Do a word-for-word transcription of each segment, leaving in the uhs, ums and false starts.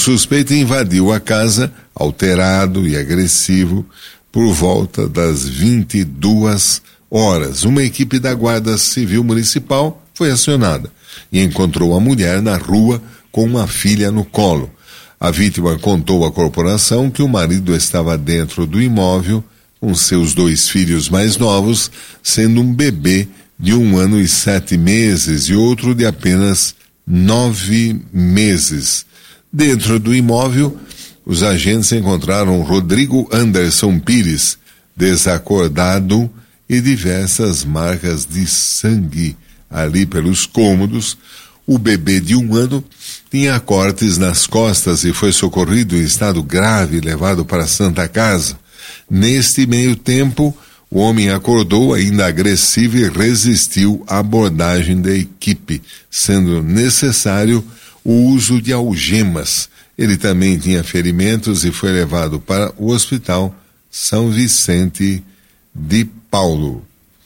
suspeito invadiu a casa, alterado e agressivo, por volta das vinte e duas horas. Uma equipe da Guarda Civil Municipal foi acionada e encontrou a mulher na rua com uma filha no colo. A vítima contou à corporação que o marido estava dentro do imóvel com seus dois filhos mais novos, sendo um bebê de um ano e sete meses e outro de apenas nove meses. Dentro do imóvel, os agentes encontraram Rodrigo Anderson Pires, desacordado, e diversas marcas de sangue ali pelos cômodos. O bebê de um ano tinha cortes nas costas e foi socorrido em estado grave e levado para a Santa Casa. Neste meio tempo, o homem acordou ainda agressivo e resistiu à abordagem da equipe, sendo necessário o uso de algemas. Ele também tinha ferimentos e foi levado para o Hospital São Vicente de Paulo.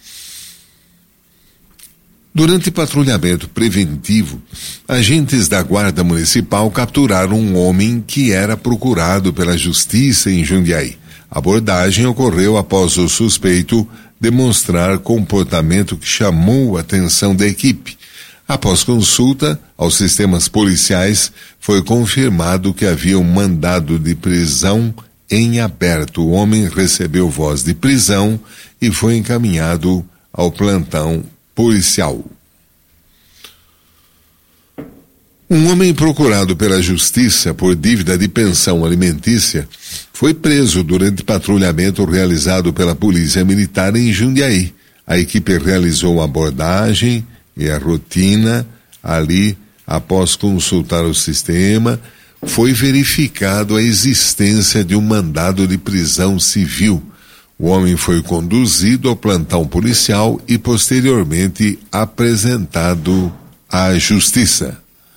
Durante patrulhamento preventivo, agentes da Guarda Municipal capturaram um homem que era procurado pela Justiça em Jundiaí. A abordagem ocorreu após o suspeito demonstrar comportamento que chamou a atenção da equipe. Após consulta aos sistemas policiais, foi confirmado que havia um mandado de prisão em aberto. O homem recebeu voz de prisão e foi encaminhado ao plantão policial. Um homem procurado pela Justiça por dívida de pensão alimentícia foi preso durante patrulhamento realizado pela Polícia Militar em Jundiaí. A equipe realizou a abordagem e a rotina ali. Após consultar o sistema, foi verificado a existência de um mandado de prisão civil. O homem foi conduzido ao plantão policial e posteriormente apresentado à Justiça.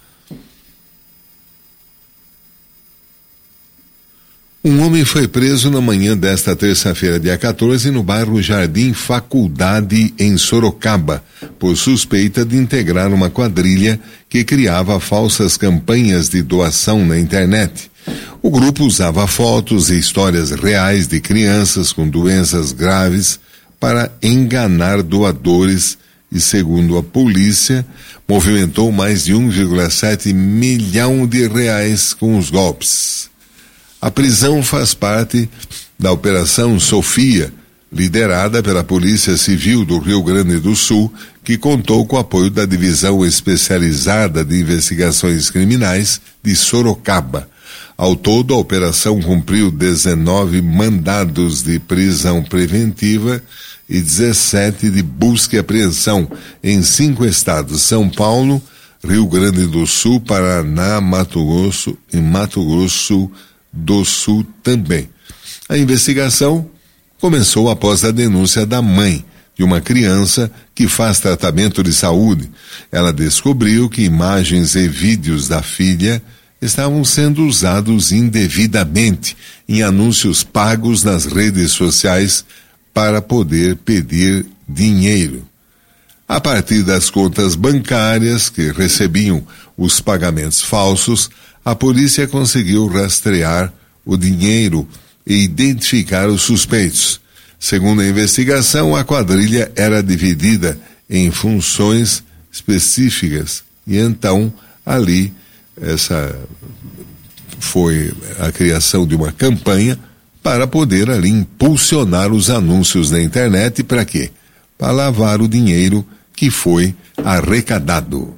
Um homem foi preso na manhã desta terça-feira, dia quatorze, no bairro Jardim Faculdade, em Sorocaba, por suspeita de integrar uma quadrilha que criava falsas campanhas de doação na internet. O grupo usava fotos e histórias reais de crianças com doenças graves para enganar doadores e, segundo a polícia, movimentou mais de um vírgula sete milhão de reais com os golpes. A prisão faz parte da Operação Sofia, liderada pela Polícia Civil do Rio Grande do Sul, que contou com o apoio da Divisão Especializada de Investigações Criminais de Sorocaba. Ao todo, a operação cumpriu dezenove mandados de prisão preventiva e dezessete de busca e apreensão em cinco estados: São Paulo, Rio Grande do Sul, Paraná, Mato Grosso e Mato Grosso do Sul também. A investigação começou após a denúncia da mãe de uma criança que faz tratamento de saúde. Ela descobriu que imagens e vídeos da filha estavam sendo usados indevidamente em anúncios pagos nas redes sociais para poder pedir dinheiro. A partir das contas bancárias que recebiam os pagamentos falsos, a polícia conseguiu rastrear o dinheiro e identificar os suspeitos. Segundo a investigação, a quadrilha era dividida em funções específicas e então ali essa foi a criação de uma campanha para poder ali impulsionar os anúncios na internet. Para quê? Para lavar o dinheiro que foi arrecadado.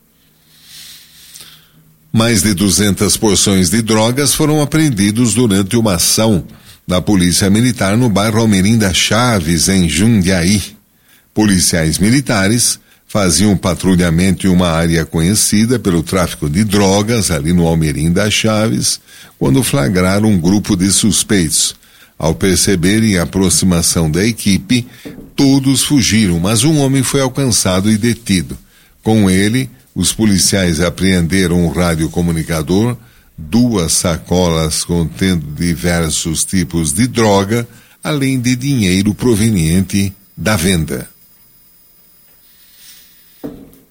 Mais de duzentas porções de drogas foram apreendidos durante uma ação da Polícia Militar no bairro Almerim das Chaves, em Jundiaí. Policiais militares faziam patrulhamento em uma área conhecida pelo tráfico de drogas, ali no Almerim das Chaves, quando flagraram um grupo de suspeitos. Ao perceberem a aproximação da equipe, todos fugiram, mas um homem foi alcançado e detido. Com ele, os policiais apreenderam um radiocomunicador, duas sacolas contendo diversos tipos de droga, além de dinheiro proveniente da venda.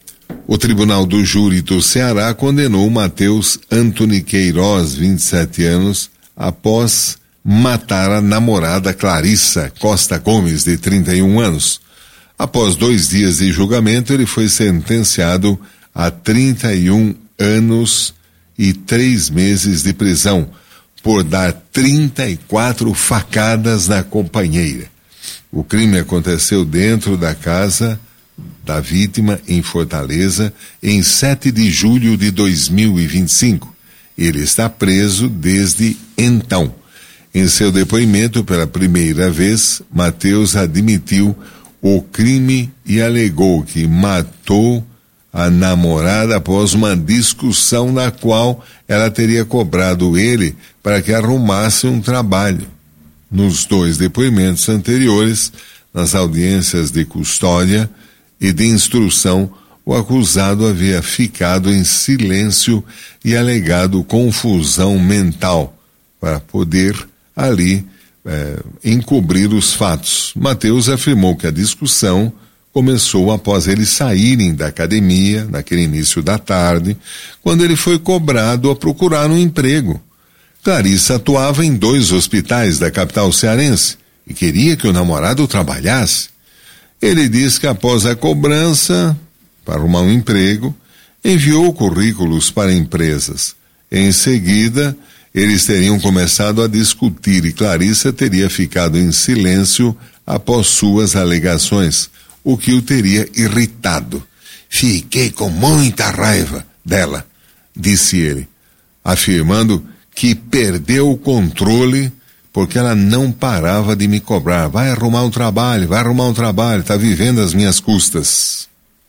O Tribunal do Júri do Ceará condenou Matheus Antony Queiroz, vinte e sete anos, após matar a namorada Clarissa Costa Gomes, de trinta e um anos. Após dois dias de julgamento, ele foi sentenciado a trinta e um anos e três meses de prisão por dar trinta e quatro facadas na companheira. O crime aconteceu dentro da casa da vítima em Fortaleza em sete de julho de dois mil e vinte e cinco. Ele está preso desde então. Em seu depoimento pela primeira vez, Matheus admitiu o crime e alegou que matou a namorada após uma discussão na qual ela teria cobrado ele para que arrumasse um trabalho. Nos dois depoimentos anteriores, nas audiências de custódia e de instrução, o acusado havia ficado em silêncio e alegado confusão mental para poder ali eh, encobrir os fatos. Matheus afirmou que a discussão começou após eles saírem da academia, naquele início da tarde, quando ele foi cobrado a procurar um emprego. Clarissa atuava em dois hospitais da capital cearense e queria que o namorado trabalhasse. Ele diz que após a cobrança para arrumar um emprego, enviou currículos para empresas. Em seguida, eles teriam começado a discutir e Clarissa teria ficado em silêncio após suas alegações, o que o teria irritado. Fiquei com muita raiva dela, disse ele, afirmando que perdeu o controle porque ela não parava de me cobrar. Vai arrumar um trabalho, vai arrumar um trabalho, está vivendo às minhas custas.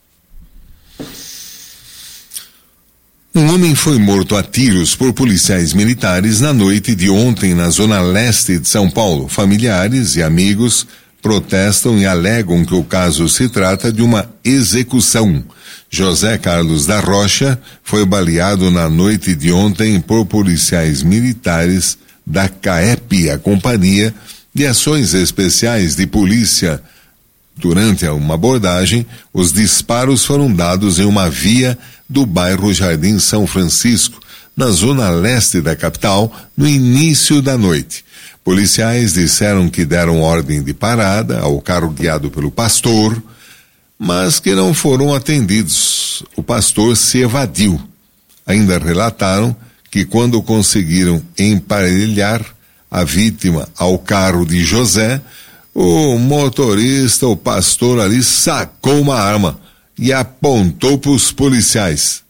Um homem foi morto a tiros por policiais militares na noite de ontem na zona leste de São Paulo. Familiares e amigos protestam e alegam que o caso se trata de uma execução. José Carlos da Rocha foi baleado na noite de ontem por policiais militares da CAEP, a Companhia de Ações Especiais de Polícia. Durante uma abordagem, os disparos foram dados em uma via do bairro Jardim São Francisco, na zona leste da capital, no início da noite. Policiais disseram que deram ordem de parada ao carro guiado pelo pastor, mas que não foram atendidos. O pastor se evadiu. Ainda relataram que quando conseguiram emparelhar a vítima ao carro de José, o motorista, o pastor ali, sacou uma arma e apontou para os policiais.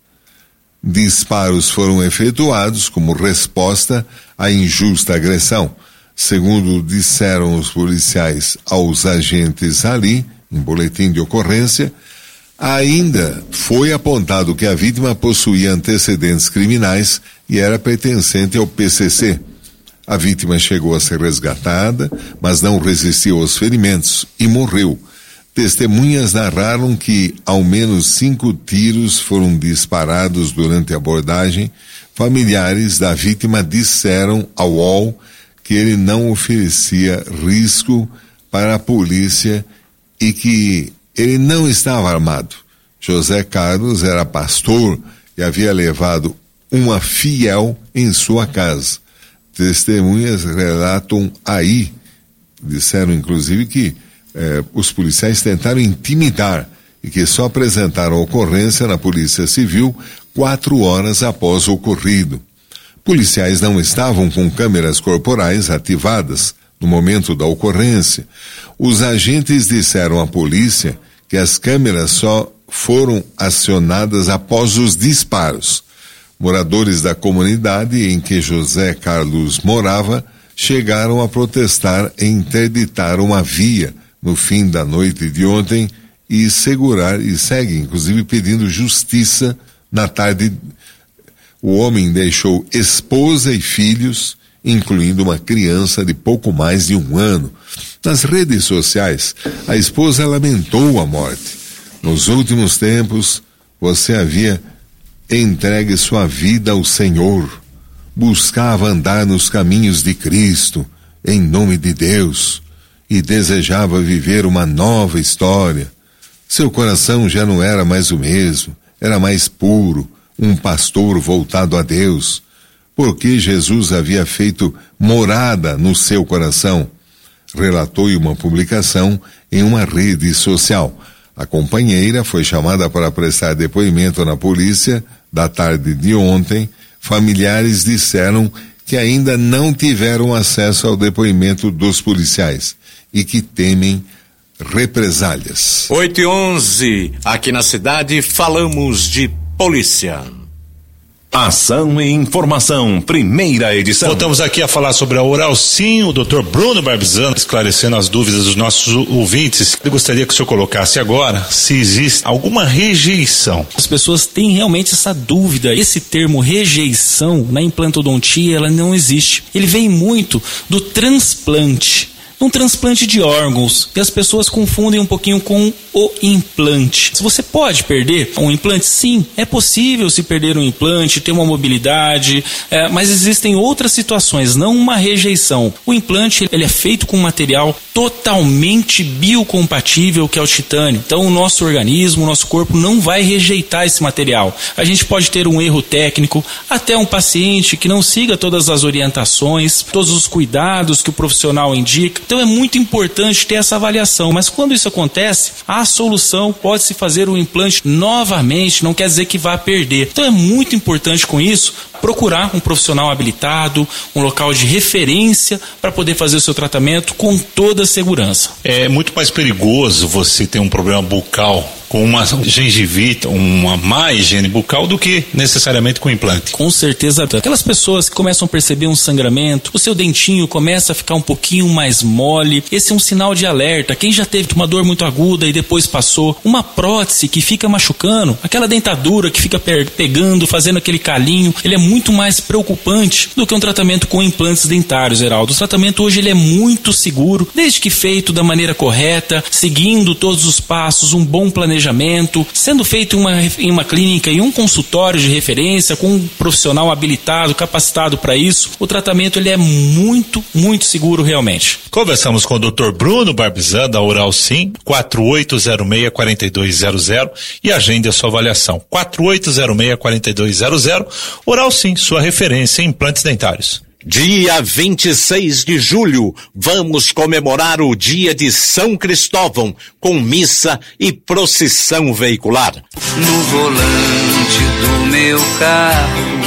Disparos foram efetuados como resposta à injusta agressão. Segundo disseram os policiais aos agentes ali, em boletim de ocorrência, ainda foi apontado que a vítima possuía antecedentes criminais e era pertencente ao P C C. A vítima chegou a ser resgatada, mas não resistiu aos ferimentos e morreu. Testemunhas narraram que ao menos cinco tiros foram disparados durante a abordagem. Familiares da vítima disseram ao U O L que ele não oferecia risco para a polícia e que ele não estava armado. José Carlos era pastor e havia levado uma fiel em sua casa. Testemunhas relatam aí, disseram inclusive que eh, os policiais tentaram intimidar e que só apresentaram a ocorrência na Polícia Civil quatro horas após o ocorrido. Policiais não estavam com câmeras corporais ativadas no momento da ocorrência. Os agentes disseram à polícia que as câmeras só foram acionadas após os disparos. Moradores da comunidade em que José Carlos morava chegaram a protestar e interditar uma via no fim da noite de ontem e segurar e seguem, inclusive pedindo justiça. Na tarde, o homem deixou esposa e filhos, incluindo uma criança de pouco mais de um ano. Nas redes sociais, a esposa lamentou a morte. Nos últimos tempos, você havia entregue sua vida ao Senhor, buscava andar nos caminhos de Cristo, em nome de Deus, e desejava viver uma nova história. Seu coração já não era mais o mesmo, era mais puro, um pastor voltado a Deus, porque Jesus havia feito morada no seu coração, relatou em uma publicação em uma rede social. A companheira foi chamada para prestar depoimento na polícia da tarde de ontem. Familiares disseram que ainda não tiveram acesso ao depoimento dos policiais e que temem represálias. oito e onze, aqui na cidade falamos de polícia. Ação e informação, primeira edição. Voltamos aqui a falar sobre a Oral Sim, o doutor Bruno Barbizano, esclarecendo as dúvidas dos nossos ouvintes. Eu gostaria que o senhor colocasse agora se existe alguma rejeição. As pessoas têm realmente essa dúvida. Esse termo rejeição na implantodontia, ela não existe. Ele vem muito do transplante. Um transplante de órgãos, e as pessoas confundem um pouquinho com o implante. Se você pode perder um implante, sim, é possível se perder um implante, ter uma mobilidade, é, mas existem outras situações, não uma rejeição. O implante, ele é feito com um material totalmente biocompatível, que é o titânio. Então o nosso organismo, o nosso corpo não vai rejeitar esse material. A gente pode ter um erro técnico, até um paciente que não siga todas as orientações, todos os cuidados que o profissional indica. Então é muito importante ter essa avaliação, mas quando isso acontece, a solução pode-se fazer o implante novamente, não quer dizer que vá perder. Então é muito importante com isso procurar um profissional habilitado, um local de referência para poder fazer o seu tratamento com toda a segurança. É muito mais perigoso você ter um problema bucal com uma gengivite, uma má higiene bucal, do que necessariamente com implante. Com certeza. Aquelas pessoas que começam a perceber um sangramento, o seu dentinho começa a ficar um pouquinho mais mole, esse é um sinal de alerta. Quem já teve uma dor muito aguda e depois passou, uma prótese que fica machucando, aquela dentadura que fica pegando, fazendo aquele calinho, ele é muito mais preocupante do que um tratamento com implantes dentários, Heraldo. O tratamento hoje ele é muito seguro, desde que feito da maneira correta, seguindo todos os passos, um bom planejamento, sendo feito em uma, em uma clínica e um consultório de referência com um profissional habilitado, capacitado para isso. O tratamento ele é muito, muito seguro realmente. Conversamos com o doutor Bruno Barbizan, da Oral Sim, quatro oito zero seis, quatro dois zero zero, e agende a sua avaliação. quatro oito zero seis, quatro dois zero zero. Oral Sim, sua referência em implantes dentários. Dia vinte e seis de julho, vamos comemorar o dia de São Cristóvão, com missa e procissão veicular. No volante do meu carro,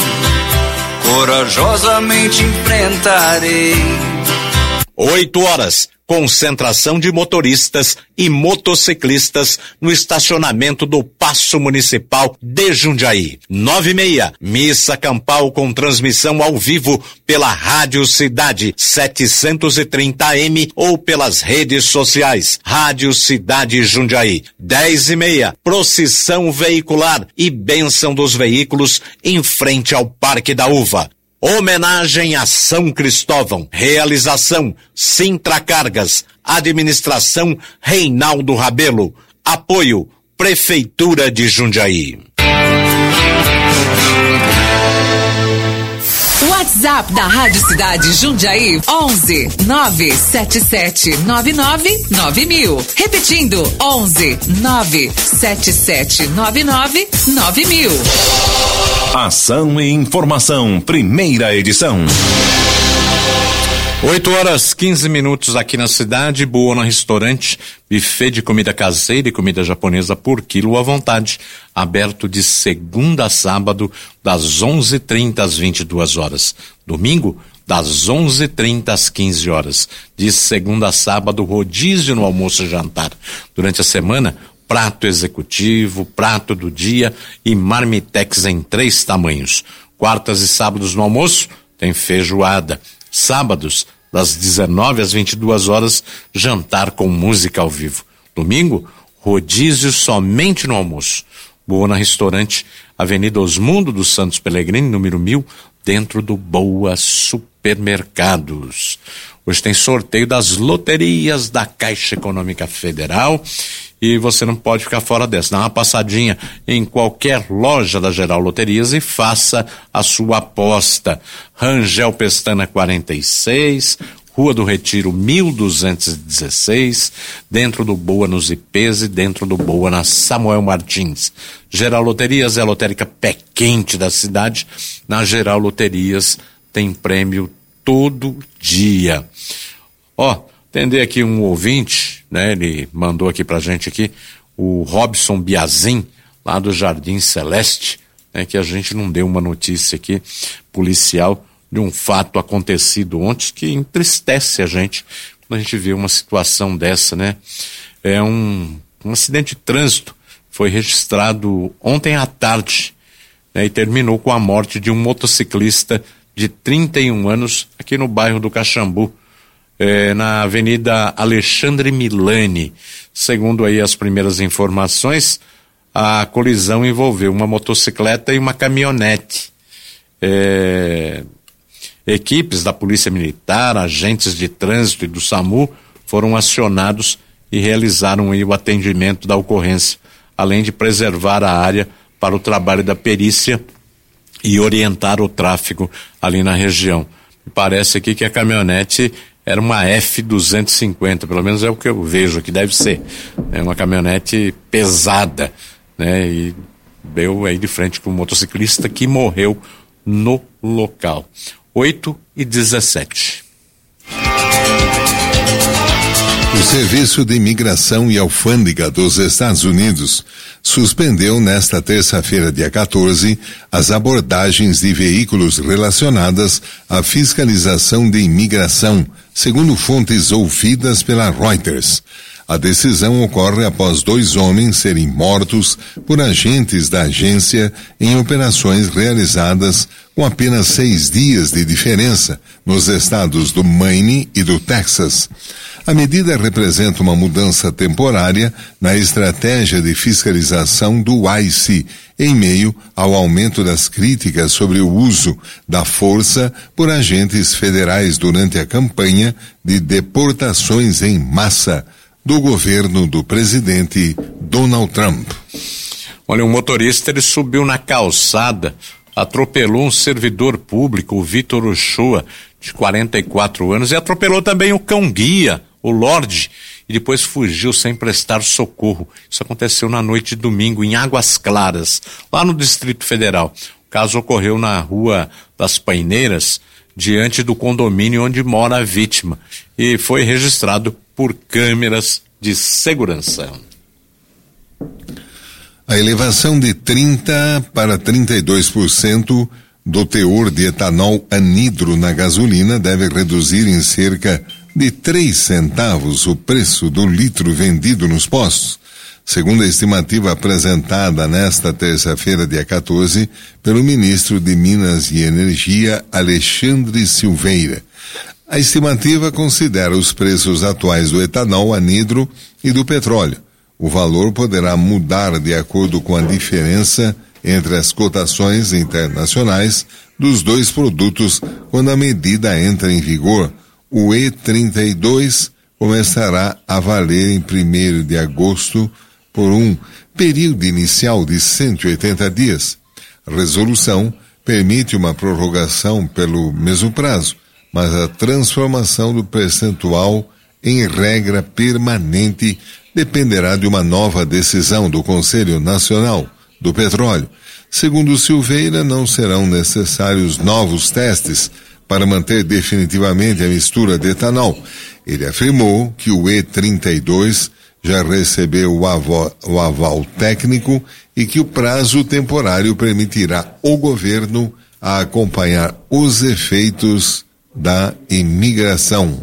corajosamente enfrentarei. Oito horas, concentração de motoristas e motociclistas no estacionamento do Paço Municipal de Jundiaí. Nove e meia, missa campal com transmissão ao vivo pela Rádio Cidade setecentos e trinta A M ou pelas redes sociais. Rádio Cidade Jundiaí. Dez e meia, procissão veicular e bênção dos veículos em frente ao Parque da Uva. Homenagem a São Cristóvão. Realização Sintra Cargas. Administração Reinaldo Rabelo. Apoio Prefeitura de Jundiaí. WhatsApp da Rádio Cidade Jundiaí onze nove sete sete nove nove nove mil. Repetindo, onze nove sete sete nove nove nove mil. Ação e informação, primeira edição. oito horas, quinze minutos aqui na cidade. Buona Restaurante, buffet de comida caseira e comida japonesa por quilo à vontade. Aberto de segunda a sábado, das onze e trinta às vinte e duas horas. Domingo, das onze e trinta às quinze horas. De segunda a sábado, rodízio no almoço e jantar. Durante a semana, prato executivo, prato do dia e marmitex em três tamanhos. Quartas e sábados no almoço, tem feijoada. Sábados, das dezenove às vinte e duas horas, jantar com música ao vivo. Domingo, rodízio somente no almoço. Buona Restaurante, Avenida Osmundo dos Santos Pellegrini, número mil, dentro do Boa Supermercados. Hoje tem sorteio das loterias da Caixa Econômica Federal e você não pode ficar fora dessa. Dá uma passadinha em qualquer loja da Geral Loterias e faça a sua aposta. Rangel Pestana quarenta e seis, Rua do Retiro mil duzentos e dezesseis, dentro do Boa nos Ipês e dentro do Boa na Samuel Martins. Geral Loterias é a lotérica pé quente da cidade. Na Geral Loterias tem prêmio todo dia. Ó, atender aqui um ouvinte, né? Ele mandou aqui pra gente aqui, o Robson Biazin, lá do Jardim Celeste, né? Que a gente não deu uma notícia aqui policial de um fato acontecido ontem que entristece a gente quando a gente vê uma situação dessa, né? É um, um acidente de trânsito, foi registrado ontem à tarde, né? E terminou com a morte de um motociclista de trinta e um anos aqui no bairro do Caxambu, é, na Avenida Alexandre Milani. Segundo aí as primeiras informações, a colisão envolveu uma motocicleta e uma caminhonete. É... Equipes da Polícia Militar, agentes de trânsito e do SAMU foram acionados e realizaram aí o atendimento da ocorrência, além de preservar a área para o trabalho da perícia e orientar o tráfego ali na região. Me parece aqui que a caminhonete era uma F duzentos e cinquenta, pelo menos é o que eu vejo aqui, deve ser. É uma caminhonete pesada, né? E deu aí de frente com o motociclista que morreu no local. oito e dezessete. O Serviço de Imigração e Alfândega dos Estados Unidos suspendeu nesta terça-feira, dia quatorze, as abordagens de veículos relacionadas à fiscalização de imigração, segundo fontes ouvidas pela Reuters. A decisão ocorre após dois homens serem mortos por agentes da agência em operações realizadas com apenas seis dias de diferença nos estados do Maine e do Texas. A medida representa uma mudança temporária na estratégia de fiscalização do I C E, em meio ao aumento das críticas sobre o uso da força por agentes federais durante a campanha de deportações em massa do governo do presidente Donald Trump. Olha, um motorista, ele subiu na calçada, atropelou um servidor público, o Vitor Uchoa, de quarenta e quatro anos, e atropelou também o cão-guia, o Lorde, e depois fugiu sem prestar socorro. Isso aconteceu na noite de domingo, em Águas Claras, lá no Distrito Federal. O caso ocorreu na Rua das Paineiras, diante do condomínio onde mora a vítima, e foi registrado por câmeras de segurança. A elevação de trinta para trinta e dois por cento do teor de etanol anidro na gasolina deve reduzir em cerca de três centavos o preço do litro vendido nos postos, segundo a estimativa apresentada nesta terça-feira, dia quatorze, pelo ministro de Minas e Energia, Alexandre Silveira. A estimativa considera os preços atuais do etanol anidro e do petróleo. O valor poderá mudar de acordo com a diferença entre as cotações internacionais dos dois produtos quando a medida entra em vigor. O E trinta e dois começará a valer em primeiro de agosto por um período inicial de cento e oitenta dias. A resolução permite uma prorrogação pelo mesmo prazo, mas a transformação do percentual em regra permanente dependerá de uma nova decisão do Conselho Nacional do Petróleo. Segundo Silveira, não serão necessários novos testes para manter definitivamente a mistura de etanol. Ele afirmou que o E trinta e dois já recebeu o aval, o aval técnico e que o prazo temporário permitirá ao governo a acompanhar os efeitos da imigração.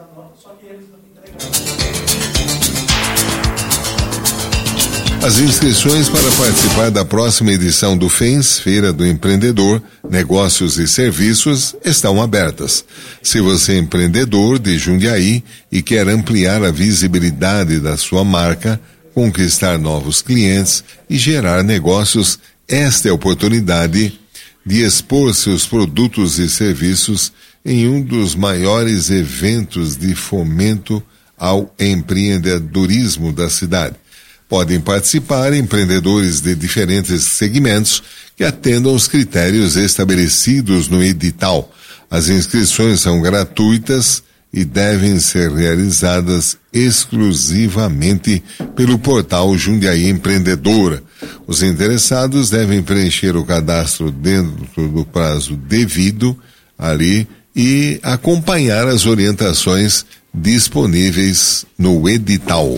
As inscrições para participar da próxima edição do F E N S, Feira do Empreendedor, Negócios e Serviços, estão abertas. Se você é empreendedor de Jundiaí e quer ampliar a visibilidade da sua marca, conquistar novos clientes e gerar negócios, esta é a oportunidade de expor seus produtos e serviços em um dos maiores eventos de fomento ao empreendedorismo da cidade. Podem participar empreendedores de diferentes segmentos que atendam os critérios estabelecidos no edital. As inscrições são gratuitas e devem ser realizadas exclusivamente pelo portal Jundiaí Empreendedora. Os interessados devem preencher o cadastro dentro do prazo devido ali e acompanhar as orientações disponíveis no edital.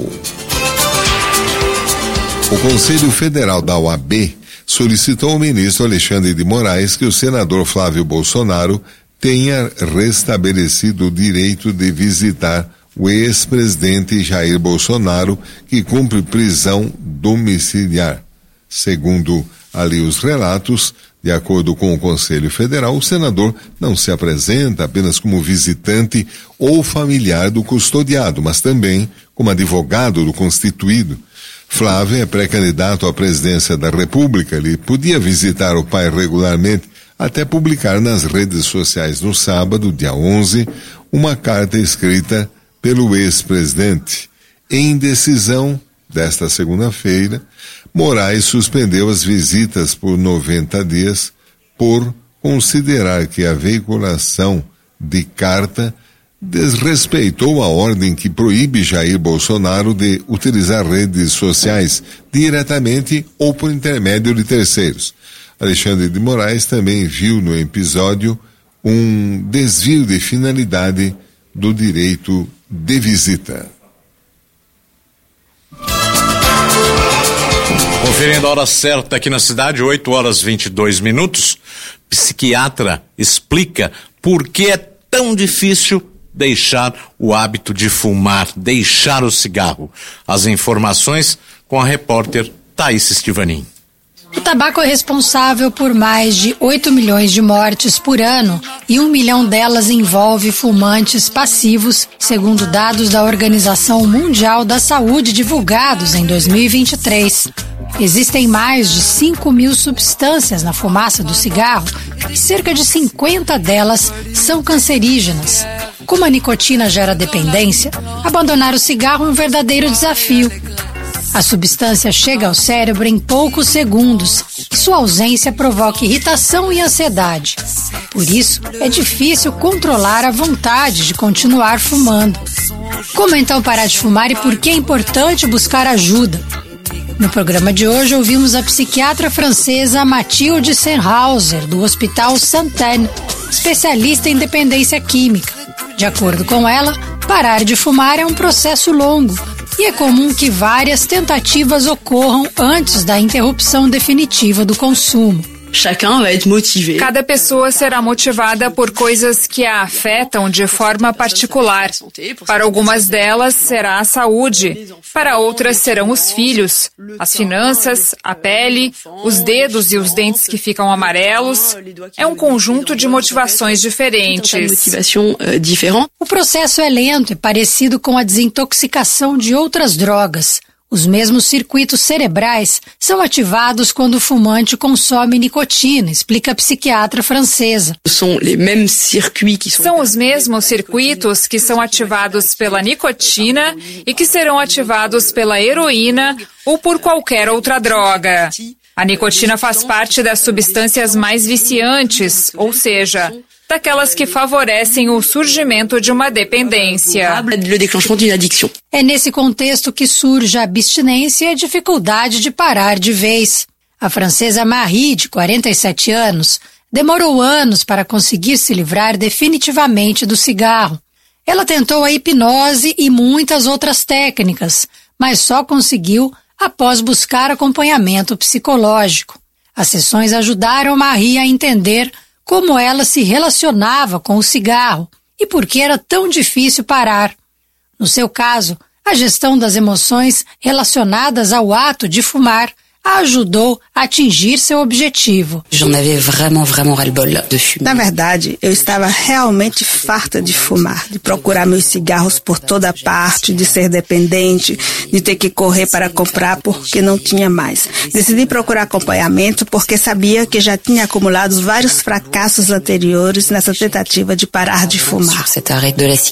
O Conselho Federal da O A B solicitou ao ministro Alexandre de Moraes que o senador Flávio Bolsonaro tenha restabelecido o direito de visitar o ex-presidente Jair Bolsonaro, que cumpre prisão domiciliar. Segundo ali os relatos, de acordo com o Conselho Federal, o senador não se apresenta apenas como visitante ou familiar do custodiado, mas também como advogado do constituído. Flávio é pré-candidato à presidência da República. Ele podia visitar o pai regularmente, até publicar nas redes sociais no sábado, dia onze, uma carta escrita pelo ex-presidente. Em decisão desta segunda-feira, Moraes suspendeu as visitas por noventa dias por considerar que a veiculação de carta desrespeitou a ordem que proíbe Jair Bolsonaro de utilizar redes sociais diretamente ou por intermédio de terceiros. Alexandre de Moraes também viu no episódio um desvio de finalidade do direito de visita. Conferindo a hora certa aqui na cidade, oito horas e vinte e dois minutos, psiquiatra explica por que é tão difícil deixar o hábito de fumar, deixar o cigarro. As informações com a repórter Thaís Estivanin. O tabaco é responsável por mais de oito milhões de mortes por ano e um milhão delas envolve fumantes passivos, segundo dados da Organização Mundial da Saúde divulgados em dois mil e vinte e três. Existem mais de cinco mil substâncias na fumaça do cigarro e cerca de cinquenta delas são cancerígenas. Como a nicotina gera dependência, abandonar o cigarro é um verdadeiro desafio. A substância chega ao cérebro em poucos segundos e sua ausência provoca irritação e ansiedade. Por isso, é difícil controlar a vontade de continuar fumando. Como então parar de fumar e por que é importante buscar ajuda? No programa de hoje, ouvimos a psiquiatra francesa Mathilde Senhauser, do Hospital Sainte-Anne, especialista em dependência química. De acordo com ela, parar de fumar é um processo longo e é comum que várias tentativas ocorram antes da interrupção definitiva do consumo. Cada pessoa será motivada por coisas que a afetam de forma particular. Para algumas delas será a saúde, para outras serão os filhos, as finanças, a pele, os dedos e os dentes que ficam amarelos. É um conjunto de motivações diferentes. O processo é lento e parecido com a desintoxicação de outras drogas. Os mesmos circuitos cerebrais são ativados quando o fumante consome nicotina, explica a psiquiatra francesa. São os mesmos circuitos que são ativados pela nicotina e que serão ativados pela heroína ou por qualquer outra droga. A nicotina faz parte das substâncias mais viciantes, ou seja, daquelas que favorecem o surgimento de uma dependência. É nesse contexto que surge a abstinência e a dificuldade de parar de vez. A francesa Marie, de quarenta e sete anos, demorou anos para conseguir se livrar definitivamente do cigarro. Ela tentou a hipnose e muitas outras técnicas, mas só conseguiu após buscar acompanhamento psicológico. As sessões ajudaram Marie a entender como ela se relacionava com o cigarro e por que era tão difícil parar. No seu caso, a gestão das emoções relacionadas ao ato de fumar a ajudou a atingir seu objetivo. Na verdade, eu estava realmente farta de fumar, de procurar meus cigarros por toda parte, de ser dependente, de ter que correr para comprar porque não tinha mais. Decidi procurar acompanhamento porque sabia que já tinha acumulado vários fracassos anteriores nessa tentativa de parar de fumar.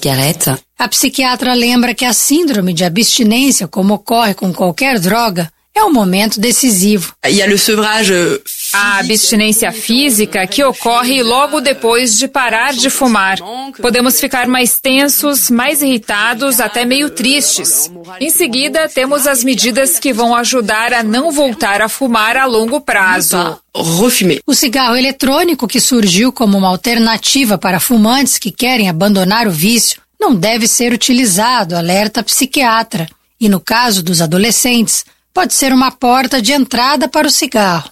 A psiquiatra lembra que a síndrome de abstinência, como ocorre com qualquer droga, é um momento decisivo. A abstinência física que ocorre logo depois de parar de fumar. Podemos ficar mais tensos, mais irritados, até meio tristes. Em seguida, temos as medidas que vão ajudar a não voltar a fumar a longo prazo. O cigarro eletrônico, que surgiu como uma alternativa para fumantes que querem abandonar o vício, não deve ser utilizado, alerta a psiquiatra. E no caso dos adolescentes, pode ser uma porta de entrada para o cigarro.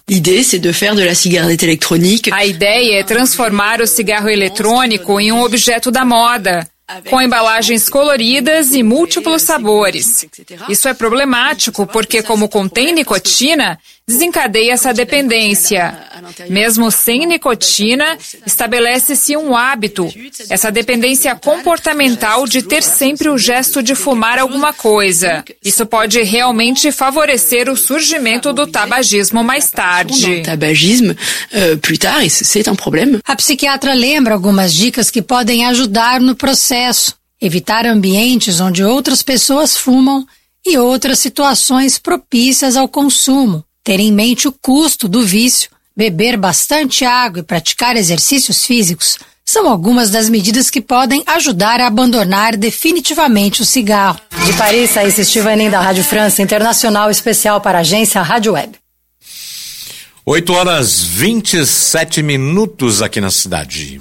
A ideia é transformar o cigarro eletrônico em um objeto da moda, com embalagens coloridas e múltiplos sabores. Isso é problemático porque, como contém nicotina, desencadeia essa dependência. Mesmo sem nicotina, estabelece-se um hábito, essa dependência comportamental de ter sempre o gesto de fumar alguma coisa. Isso pode realmente favorecer o surgimento do tabagismo mais tarde. A psiquiatra lembra algumas dicas que podem ajudar no processo. Evitar ambientes onde outras pessoas fumam e outras situações propícias ao consumo. Ter em mente o custo do vício, beber bastante água e praticar exercícios físicos são algumas das medidas que podem ajudar a abandonar definitivamente o cigarro. De Paris, Thaís Estivanin, da Rádio França Internacional, especial para a agência Rádio Web. oito horas e vinte e sete minutos aqui na cidade.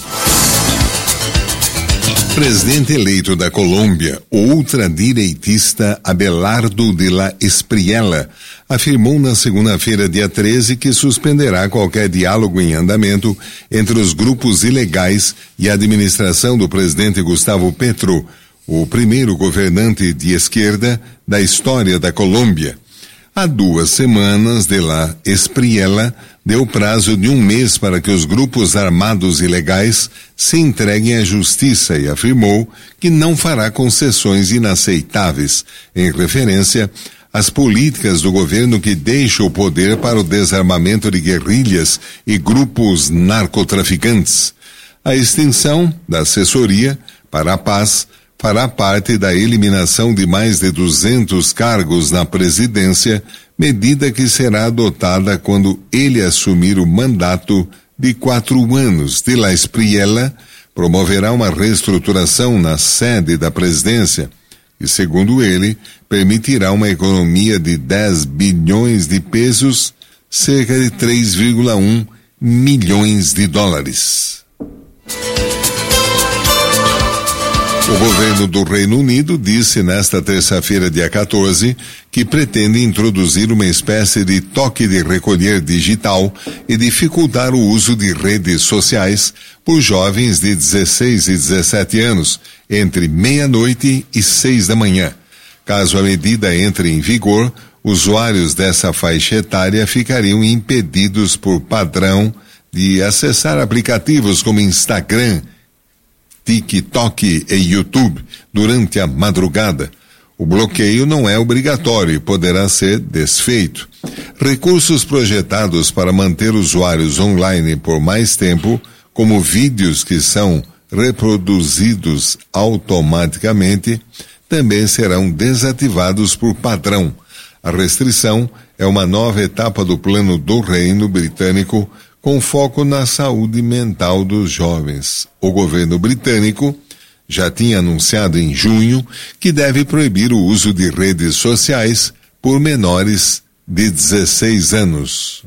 Presidente eleito da Colômbia, o ultradireitista Abelardo de la Espriella, afirmou na segunda-feira, dia treze, que suspenderá qualquer diálogo em andamento entre os grupos ilegais e a administração do presidente Gustavo Petro, o primeiro governante de esquerda da história da Colômbia. Há duas semanas, de la Espriella deu prazo de um mês para que os grupos armados ilegais se entreguem à justiça e afirmou que não fará concessões inaceitáveis, em referência às políticas do governo que deixa o poder para o desarmamento de guerrilhas e grupos narcotraficantes. A extinção da assessoria para a paz fará parte da eliminação de mais de duzentos cargos na presidência, medida que será adotada quando ele assumir o mandato de quatro anos. De la Espriella promoverá uma reestruturação na sede da presidência e, segundo ele, permitirá uma economia de dez bilhões de pesos, cerca de três vírgula um milhões de dólares. O governo do Reino Unido disse nesta terça-feira, dia quatorze, que pretende introduzir uma espécie de toque de recolher digital e dificultar o uso de redes sociais por jovens de dezesseis e dezessete anos, entre meia-noite e seis da manhã. Caso a medida entre em vigor, usuários dessa faixa etária ficariam impedidos por padrão de acessar aplicativos como Instagram, TikTok e YouTube durante a madrugada. O bloqueio não é obrigatório e poderá ser desfeito. Recursos projetados para manter usuários online por mais tempo, como vídeos que são reproduzidos automaticamente, também serão desativados por padrão. A restrição é uma nova etapa do plano do Reino Britânico com foco na saúde mental dos jovens. O governo britânico já tinha anunciado em junho que deve proibir o uso de redes sociais por menores de dezesseis anos.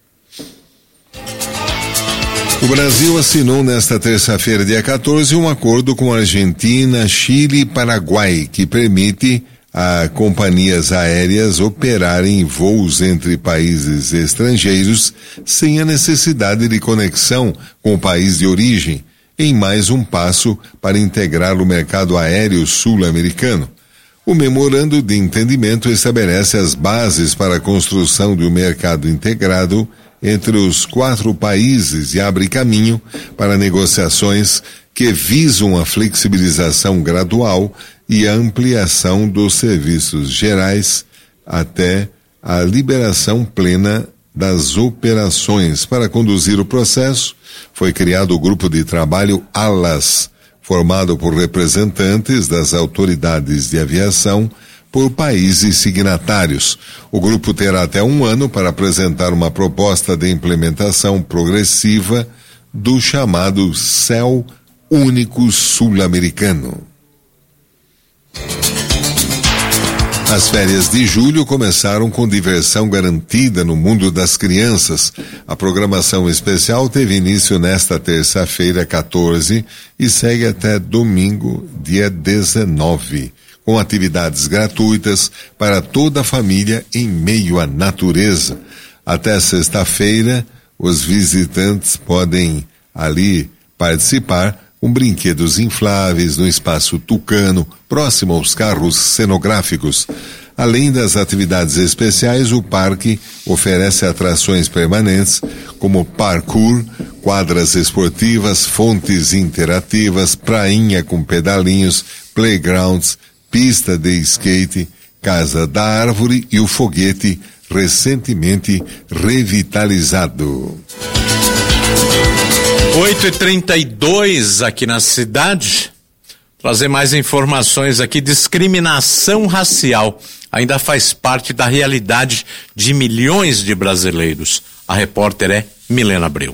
O Brasil assinou nesta terça-feira, dia quatorze, um acordo com a Argentina, Chile e Paraguai, que permite a companhias aéreas operarem voos entre países estrangeiros sem a necessidade de conexão com o país de origem, em mais um passo para integrar o mercado aéreo sul-americano. O memorando de entendimento estabelece as bases para a construção de um mercado integrado entre os quatro países e abre caminho para negociações que visam a flexibilização gradual e a ampliação dos serviços gerais até a liberação plena das operações. Para conduzir o processo, foi criado o grupo de trabalho ALAS, formado por representantes das autoridades de aviação, por países signatários. O grupo terá até um ano para apresentar uma proposta de implementação progressiva do chamado Céu Único Sul-Americano. As férias de julho começaram com diversão garantida no mundo das crianças. A programação especial teve início nesta terça-feira, quatorze, e segue até domingo, dia dezenove, com atividades gratuitas para toda a família em meio à natureza. Até sexta-feira, os visitantes podem ali participar com brinquedos infláveis no espaço Tucano, próximo aos carros cenográficos. Além das atividades especiais, o parque oferece atrações permanentes, como parkour, quadras esportivas, fontes interativas, prainha com pedalinhos, playgrounds, pista de skate, casa da árvore e o foguete recentemente revitalizado. oito e trinta e dois aqui na cidade. Trazer mais informações aqui. Discriminação racial ainda faz parte da realidade de milhões de brasileiros. A repórter é Milena Abreu.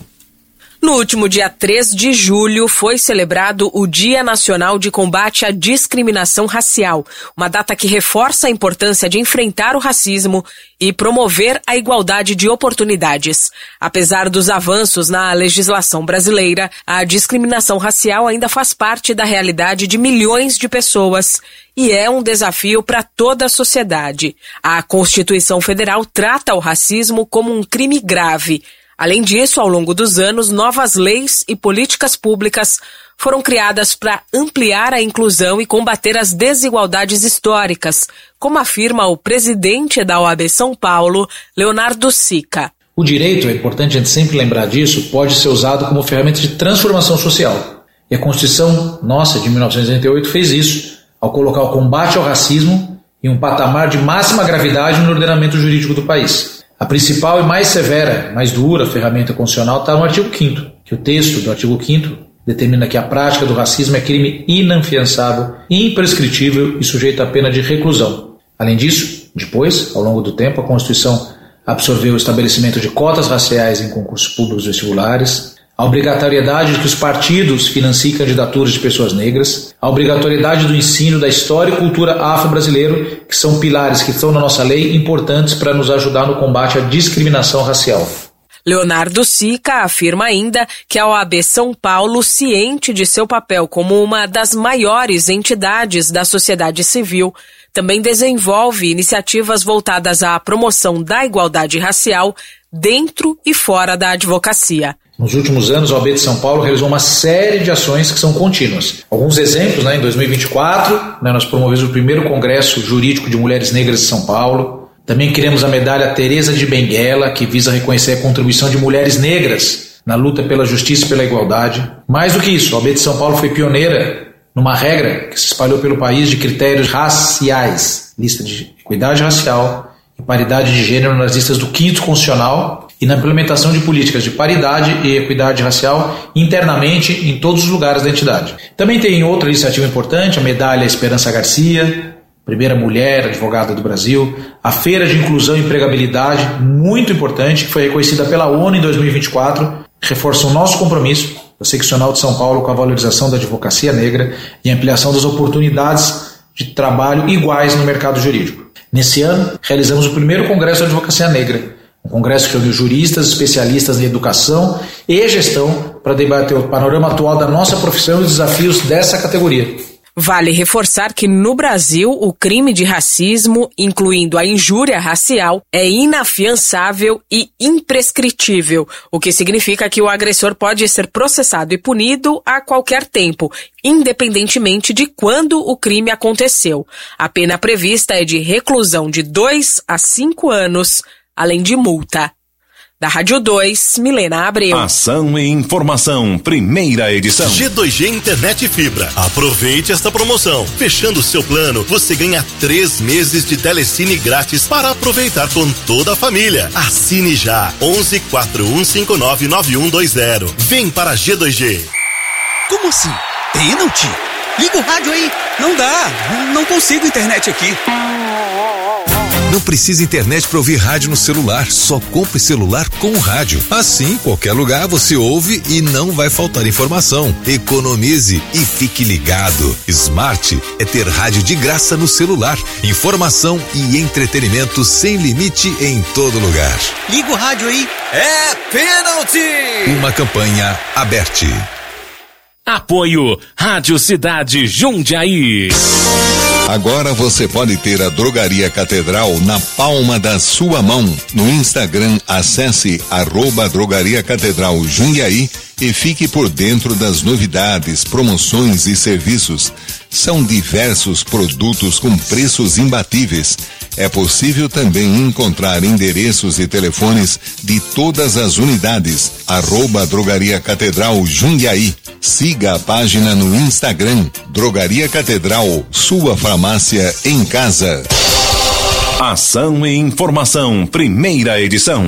No último dia três de julho foi celebrado o Dia Nacional de Combate à Discriminação Racial, uma data que reforça a importância de enfrentar o racismo e promover a igualdade de oportunidades. Apesar dos avanços na legislação brasileira, a discriminação racial ainda faz parte da realidade de milhões de pessoas e é um desafio para toda a sociedade. A Constituição Federal trata o racismo como um crime grave. Além disso, ao longo dos anos, novas leis e políticas públicas foram criadas para ampliar a inclusão e combater as desigualdades históricas, como afirma o presidente da O A B São Paulo, Leonardo Sica. O direito, é importante a gente sempre lembrar disso, pode ser usado como ferramenta de transformação social. E a Constituição nossa, de mil novecentos e oitenta e oito, fez isso, ao colocar o combate ao racismo em um patamar de máxima gravidade no ordenamento jurídico do país. A principal e mais severa, mais dura ferramenta constitucional está no artigo quinto, que o texto do artigo quinto determina que a prática do racismo é crime inafiançável, imprescritível e sujeito à pena de reclusão. Além disso, depois, ao longo do tempo, a Constituição absorveu o estabelecimento de cotas raciais em concursos públicos vestibulares, a obrigatoriedade de que os partidos financiem candidaturas de pessoas negras, a obrigatoriedade do ensino da história e cultura afro-brasileiro, que são pilares que estão na nossa lei importantes para nos ajudar no combate à discriminação racial. Leonardo Sica afirma ainda que a O A B São Paulo, ciente de seu papel como uma das maiores entidades da sociedade civil, também desenvolve iniciativas voltadas à promoção da igualdade racial dentro e fora da advocacia. Nos últimos anos, a O A B de São Paulo realizou uma série de ações que são contínuas. Alguns exemplos, né, em dois mil e vinte e quatro, né, nós promovemos o primeiro Congresso Jurídico de Mulheres Negras de São Paulo. Também criamos a medalha Teresa de Benguela, que visa reconhecer a contribuição de mulheres negras na luta pela justiça e pela igualdade. Mais do que isso, a O A B de São Paulo foi pioneira numa regra que se espalhou pelo país de critérios raciais, lista de equidade racial e paridade de gênero nas listas do quinto constitucional e na implementação de políticas de paridade e equidade racial internamente em todos os lugares da entidade. Também tem outra iniciativa importante, a medalha Esperança Garcia, primeira mulher advogada do Brasil, a Feira de Inclusão e Empregabilidade, muito importante, que foi reconhecida pela ONU em dois mil e vinte e quatro, reforça o nosso compromisso da Seccional de São Paulo com a valorização da advocacia negra e a ampliação das oportunidades de trabalho iguais no mercado jurídico. Nesse ano, realizamos o primeiro Congresso de Advocacia Negra, um congresso que reuniu juristas, especialistas em educação e gestão para debater o panorama atual da nossa profissão e os desafios dessa categoria. Vale reforçar que no Brasil o crime de racismo, incluindo a injúria racial, é inafiançável e imprescritível, o que significa que o agressor pode ser processado e punido a qualquer tempo, independentemente de quando o crime aconteceu. A pena prevista é de reclusão de dois a cinco anos, além de multa. Da Rádio dois, Milena Abreu. Ação e informação, primeira edição. G dois G Internet Fibra. Aproveite esta promoção. Fechando o seu plano, você ganha três meses de telecine grátis para aproveitar com toda a família. Assine já. onze quatro um cinco nove nove um dois zero. Vem para G dois G. Como assim? Pênalti? Liga o rádio aí. Não dá. Não consigo internet aqui. Não precisa internet para ouvir rádio no celular, só compre celular com rádio. Assim, qualquer lugar você ouve e não vai faltar informação. Economize e fique ligado. Smart é ter rádio de graça no celular, informação e entretenimento sem limite em todo lugar. Liga o rádio aí. É pênalti! Uma campanha aberta. Apoio Rádio Cidade Jundiaí. Agora você pode ter a Drogaria Catedral na palma da sua mão. No Instagram, acesse arroba Drogaria Catedral Jundiaí e fique por dentro das novidades, promoções e serviços. São diversos produtos com preços imbatíveis. É possível também encontrar endereços e telefones de todas as unidades. Arroba Drogaria Catedral Jundiaí. Siga a página no Instagram, Drogaria Catedral, sua farmácia em casa. Ação e informação, primeira edição.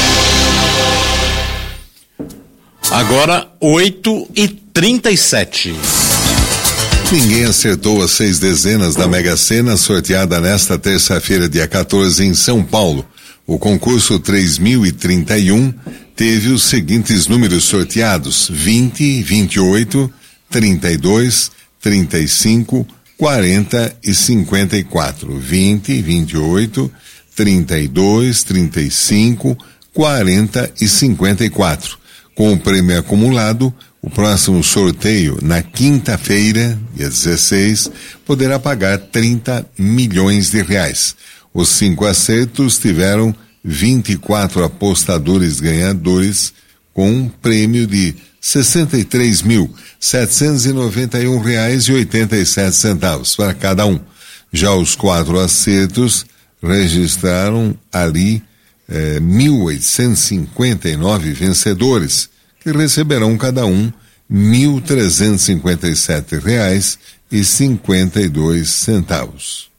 Agora, oito e trinta e sete. Ninguém acertou as seis dezenas da Mega Sena sorteada nesta terça-feira, dia quatorze, em São Paulo. O concurso três mil e trinta e um teve os seguintes números sorteados: vinte, vinte e oito, trinta e dois, trinta e cinco, quarenta e cinquenta e quatro. vinte, vinte e oito, trinta e dois, trinta e cinco, quarenta e cinquenta e quatro. Com o prêmio acumulado, o próximo sorteio, na quinta-feira, dia dezesseis, poderá pagar trinta milhões de reais. Os cinco acertos tiveram vinte e quatro apostadores ganhadores, com um prêmio de sessenta e três mil, setecentos e noventa e um reais e oitenta e sete centavos para cada um. Já os quatro acertos registraram ali eh, mil oitocentos e cinquenta e nove vencedores, que receberão cada um mil trezentos e cinquenta e sete reais e cinquenta e dois centavos.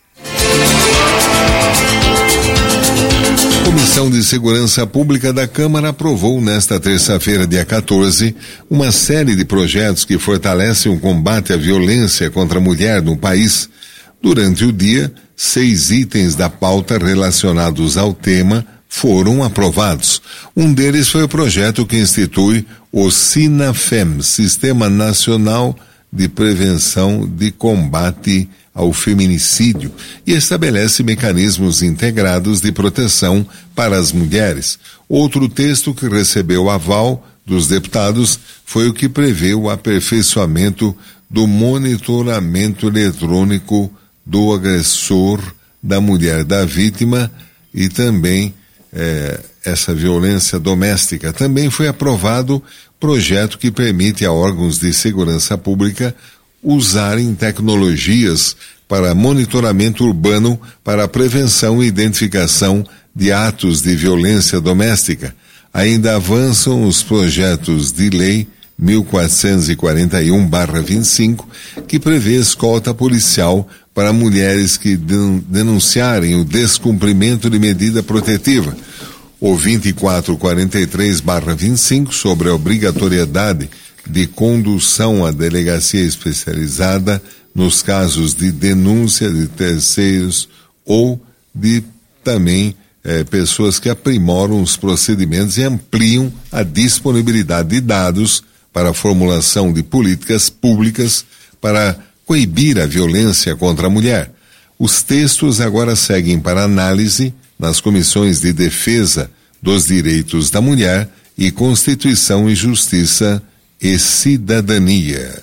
A Comissão de Segurança Pública da Câmara aprovou nesta terça-feira, dia quatorze, uma série de projetos que fortalecem o combate à violência contra a mulher no país. Durante o dia, seis itens da pauta relacionados ao tema foram aprovados. Um deles foi o projeto que institui o SINAFEM, Sistema Nacional de Prevenção de Combate ao Feminicídio, e estabelece mecanismos integrados de proteção para as mulheres. Outro texto que recebeu aval dos deputados foi o que prevê o aperfeiçoamento do monitoramento eletrônico do agressor, da mulher da vítima e também eh, essa violência doméstica. Também foi aprovado projeto que permite a órgãos de segurança pública usarem tecnologias para monitoramento urbano para a prevenção e identificação de atos de violência doméstica. Ainda avançam os projetos de lei mil quatrocentos e quarenta e um barra vinte e cinco, que prevê escolta policial para mulheres que denunciarem o descumprimento de medida protetiva. O vinte e quatro quarenta e três barra vinte e cinco, sobre a obrigatoriedade de condução à delegacia especializada nos casos de denúncia de terceiros ou de também eh, pessoas que aprimoram os procedimentos e ampliam a disponibilidade de dados para a formulação de políticas públicas para coibir a violência contra a mulher. Os textos agora seguem para análise nas comissões de defesa dos direitos da mulher e Constituição e Justiça e Cidadania.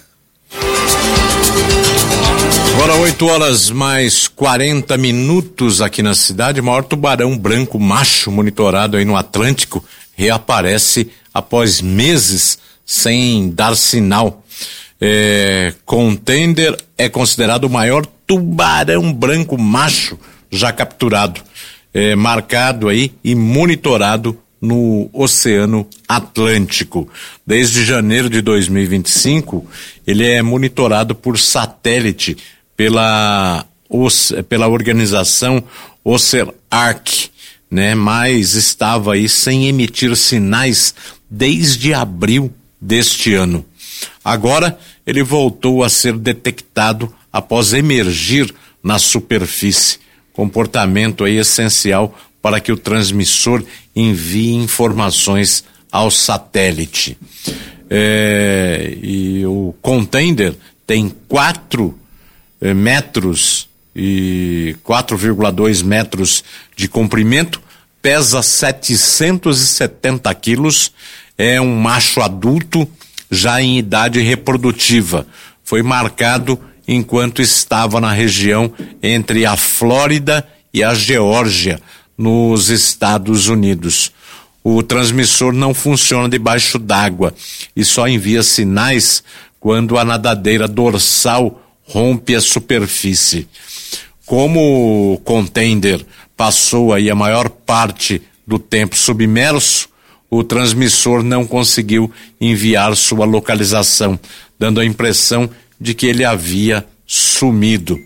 Agora oito horas mais quarenta minutos aqui na cidade. O maior tubarão branco macho monitorado aí no Atlântico reaparece após meses sem dar sinal. É, Contender é considerado o maior tubarão branco macho já capturado, é, marcado aí e monitorado no Oceano Atlântico. Desde janeiro de dois mil e vinte e cinco, ele é monitorado por satélite pela, pela organização OceArc, né? Mas estava aí sem emitir sinais desde abril deste ano. Agora ele voltou a ser detectado após emergir na superfície, comportamento aí essencial para que o transmissor envie informações ao satélite. É, e o contender tem quatro é, metros e quatro vírgula dois metros de comprimento, pesa setecentos e setenta quilos, é um macho adulto já em idade reprodutiva. Foi marcado enquanto estava na região entre a Flórida e a Geórgia, nos Estados Unidos. O transmissor não funciona debaixo d'água e só envia sinais quando a nadadeira dorsal rompe a superfície. Como o contender passou aí a maior parte do tempo submerso, o transmissor não conseguiu enviar sua localização, dando a impressão de que ele havia sumido.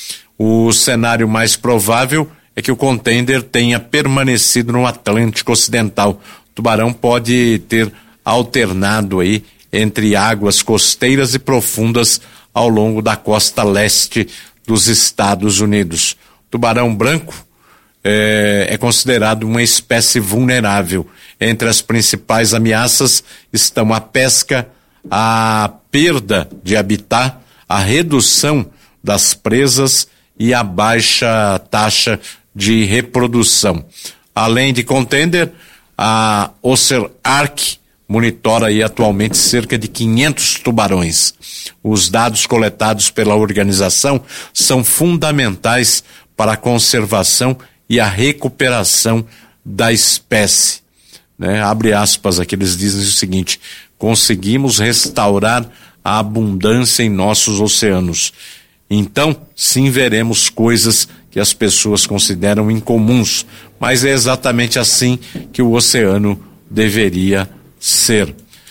O cenário mais provável é que o contender tenha permanecido no Atlântico Ocidental. O tubarão pode ter alternado aí entre águas costeiras e profundas ao longo da costa leste dos Estados Unidos. O tubarão branco é, é considerado uma espécie vulnerável. Entre as principais ameaças estão a pesca, a perda de habitat, a redução das presas e a baixa taxa de reprodução. Além de contender, a OceanArk monitora aí atualmente cerca de quinhentos tubarões. Os dados coletados pela organização são fundamentais para a conservação e a recuperação da espécie. Né? Abre aspas aqui, eles dizem o seguinte: conseguimos restaurar a abundância em nossos oceanos. Então, sim, veremos coisas que as pessoas consideram incomuns, mas é exatamente assim que o oceano deveria ser.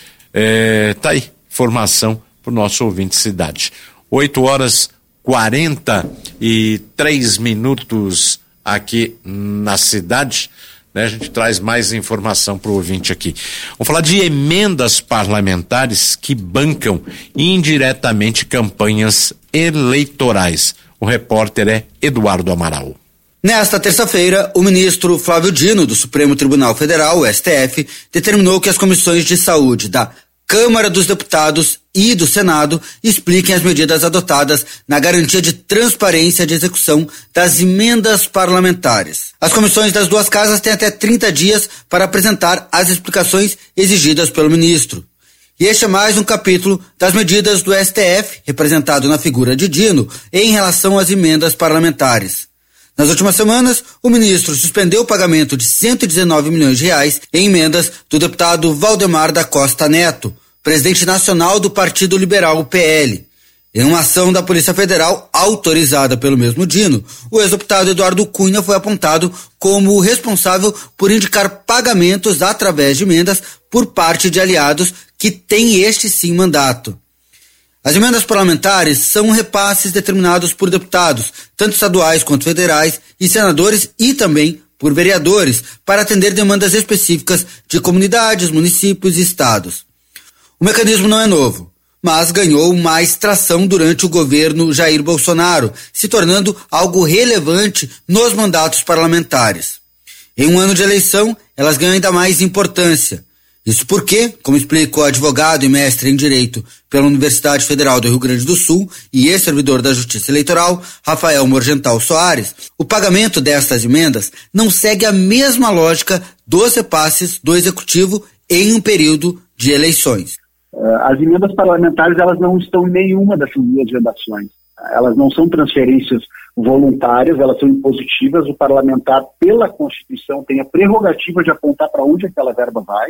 É, tá aí, informação para o nosso ouvinte cidade. oito horas quarenta e três minutos aqui na cidade, né? A gente traz mais informação para o ouvinte aqui. Vamos falar de emendas parlamentares que bancam indiretamente campanhas eleitorais. O repórter é Eduardo Amaral. Nesta terça-feira, o ministro Flávio Dino, do Supremo Tribunal Federal, o S T F, determinou que as comissões de saúde da Câmara dos Deputados e do Senado expliquem as medidas adotadas na garantia de transparência de execução das emendas parlamentares. As comissões das duas casas têm até trinta dias para apresentar as explicações exigidas pelo ministro. E este é mais um capítulo das medidas do S T F, representado na figura de Dino, em relação às emendas parlamentares. Nas últimas semanas, o ministro suspendeu o pagamento de cento e dezenove milhões de reais em emendas do deputado Valdemar da Costa Neto, presidente nacional do Partido Liberal, P L. Em uma ação da Polícia Federal autorizada pelo mesmo Dino, o ex-deputado Eduardo Cunha foi apontado como responsável por indicar pagamentos através de emendas por parte de aliados que têm este sim mandato. As emendas parlamentares são repasses determinados por deputados, tanto estaduais quanto federais, e senadores e também por vereadores, para atender demandas específicas de comunidades, municípios e estados. O mecanismo não é novo, mas ganhou mais tração durante o governo Jair Bolsonaro, se tornando algo relevante nos mandatos parlamentares. Em um ano de eleição, elas ganham ainda mais importância. Isso porque, como explica o advogado e mestre em Direito pela Universidade Federal do Rio Grande do Sul e ex-servidor da Justiça Eleitoral, Rafael Morgental Soares, o pagamento destas emendas não segue a mesma lógica dos repasses do Executivo em um período de eleições. As emendas parlamentares, elas não estão em nenhuma dessas linhas de redações. Elas não são transferências voluntárias, elas são impositivas. O parlamentar, pela Constituição, tem a prerrogativa de apontar para onde aquela verba vai.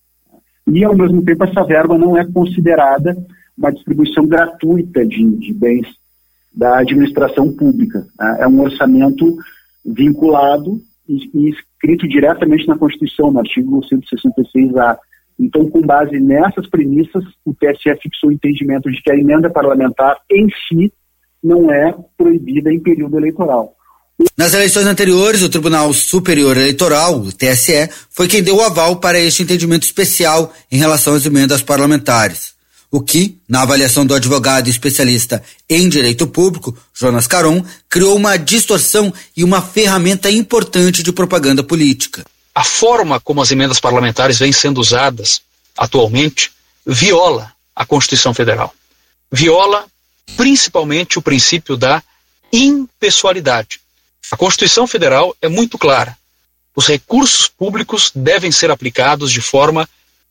E, ao mesmo tempo, essa verba não é considerada uma distribuição gratuita de, de bens da administração pública. É um orçamento vinculado e, e escrito diretamente na Constituição, no artigo cento e sessenta e seis A. Então, com base nessas premissas, o T S E fixou o entendimento de que a emenda parlamentar em si não é proibida em período eleitoral. Nas eleições anteriores, o Tribunal Superior Eleitoral, o T S E, foi quem deu o aval para este entendimento especial em relação às emendas parlamentares. o que, na avaliação do advogado e especialista em direito público, Jonas Caron, criou uma distorção e uma ferramenta importante de propaganda política. A forma como as emendas parlamentares vêm sendo usadas atualmente viola a Constituição Federal. Viola principalmente o princípio da impessoalidade. A Constituição Federal é muito clara. Os recursos públicos devem ser aplicados de forma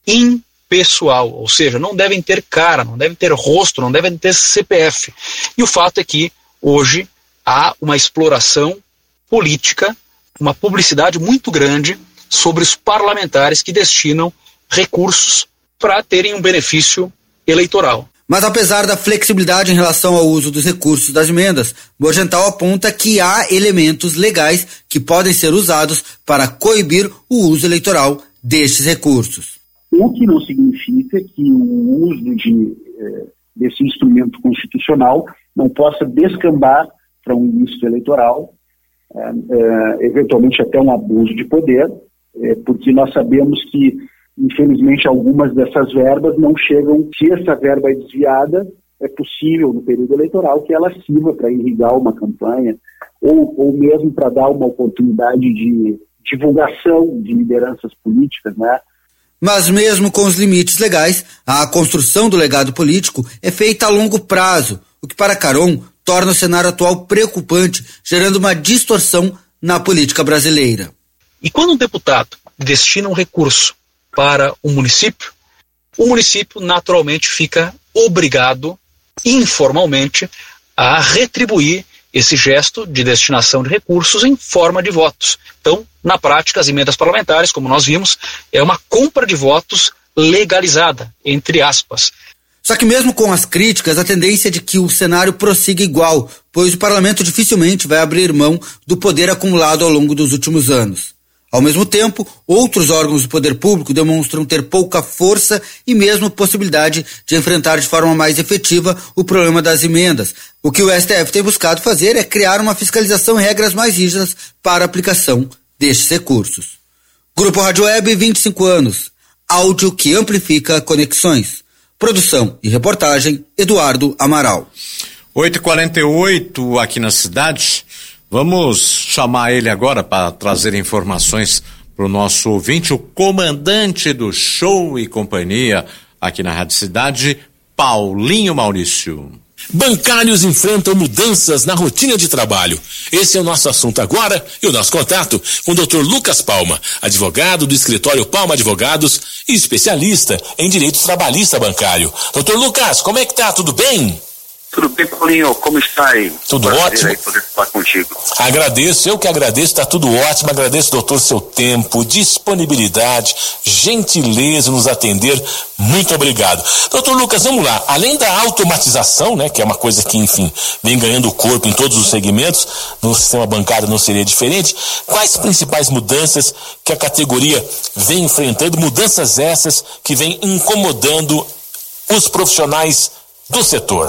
impessoal, ou seja, não devem ter cara, não devem ter rosto, não devem ter C P F. E o fato é que hoje há uma exploração política, uma publicidade muito grande sobre os parlamentares que destinam recursos para terem um benefício eleitoral. Mas apesar da flexibilidade em relação ao uso dos recursos das emendas, Morgenthau aponta que há elementos legais que podem ser usados para coibir o uso eleitoral destes recursos. O que não significa que o uso de, eh, desse instrumento constitucional não possa descambar para um ilícito eleitoral, eh, eh, eventualmente até um abuso de poder, eh, porque nós sabemos que, infelizmente, algumas dessas verbas não chegam, se essa verba é desviada, é possível no período eleitoral que ela sirva para irrigar uma campanha ou, ou mesmo para dar uma oportunidade de divulgação de lideranças políticas, né? Mas mesmo com os limites legais, a construção do legado político é feita a longo prazo, o que para Caron torna o cenário atual preocupante, gerando uma distorção na política brasileira. E quando um deputado destina um recurso para um município, o município naturalmente fica obrigado, informalmente, a retribuir esse gesto de destinação de recursos em forma de votos. Então, na prática, as emendas parlamentares, como nós vimos, é uma compra de votos legalizada, entre aspas. Só que mesmo com as críticas, a tendência é de que o cenário prossiga igual, pois o parlamento dificilmente vai abrir mão do poder acumulado ao longo dos últimos anos. Ao mesmo tempo, outros órgãos do poder público demonstram ter pouca força e mesmo possibilidade de enfrentar de forma mais efetiva o problema das emendas. O que o S T F tem buscado fazer é criar uma fiscalização e regras mais rígidas para a aplicação destes recursos. Grupo Rádio Web, vinte e cinco anos. Áudio que amplifica conexões. Produção e reportagem, Eduardo Amaral. oito e quarenta e oito aqui na cidade. Vamos chamar ele agora para trazer informações para o nosso ouvinte, o comandante do Show e Companhia aqui na Rádio Cidade, Paulinho Maurício. Bancários enfrentam mudanças na rotina de trabalho. Esse é o nosso assunto agora e o nosso contato com o doutor Lucas Palma, advogado do escritório Palma Advogados e especialista em direito trabalhista bancário. doutor Lucas, como é que tá? Tudo bem? Tudo bem, Paulinho? Como está aí? Tudo Prazer ótimo. Aí poder falar contigo. Agradeço, eu que agradeço, está tudo ótimo. Agradeço, doutor, seu tempo, disponibilidade, gentileza nos atender. Muito obrigado. Doutor Lucas, vamos lá. Além da automatização, né, que é uma coisa que, enfim, vem ganhando corpo em todos os segmentos, no sistema bancário não seria diferente, quais principais mudanças que a categoria vem enfrentando, mudanças essas que vêm incomodando os profissionais do setor?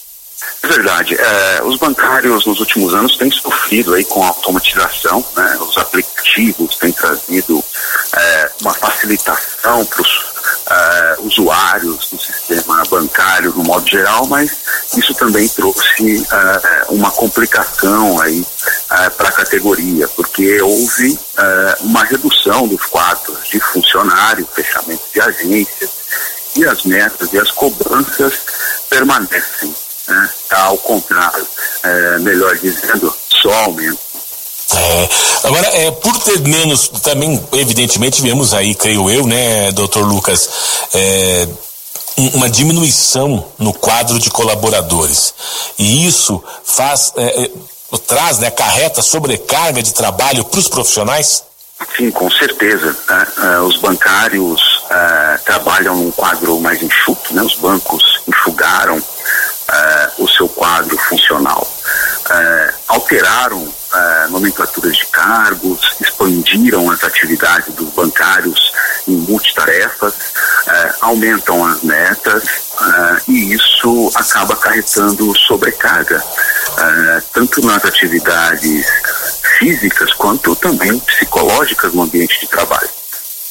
É verdade. É, os bancários nos últimos anos têm sofrido aí com a automatização, né? Os aplicativos têm trazido é, uma facilitação para os é, usuários do sistema bancário no modo geral, mas isso também trouxe é, uma complicação aí é, para a categoria, porque houve é, uma redução dos quadros de funcionário, fechamento de agências, e as metas e as cobranças permanecem. Né? Tá, ao contrário, é, melhor dizendo, só aumenta. É, agora, é, por ter menos, também, evidentemente, vemos aí, creio eu, né, doutor Lucas, é, uma diminuição no quadro de colaboradores. E isso faz, é, é, traz, né, acarreta sobrecarga de trabalho para os profissionais? Sim, com certeza. Né? Uh, os bancários uh, trabalham num quadro mais enxuto, né? Os bancos enxugaram uh, o seu quadro funcional. Uh, alteraram uh, nomenclaturas de cargos, expandiram as atividades dos bancários em multitarefas, uh, aumentam as metas uh, e isso acaba acarretando sobrecarga, uh, tanto nas atividades físicas quanto também psicológicas no ambiente de trabalho. Agora,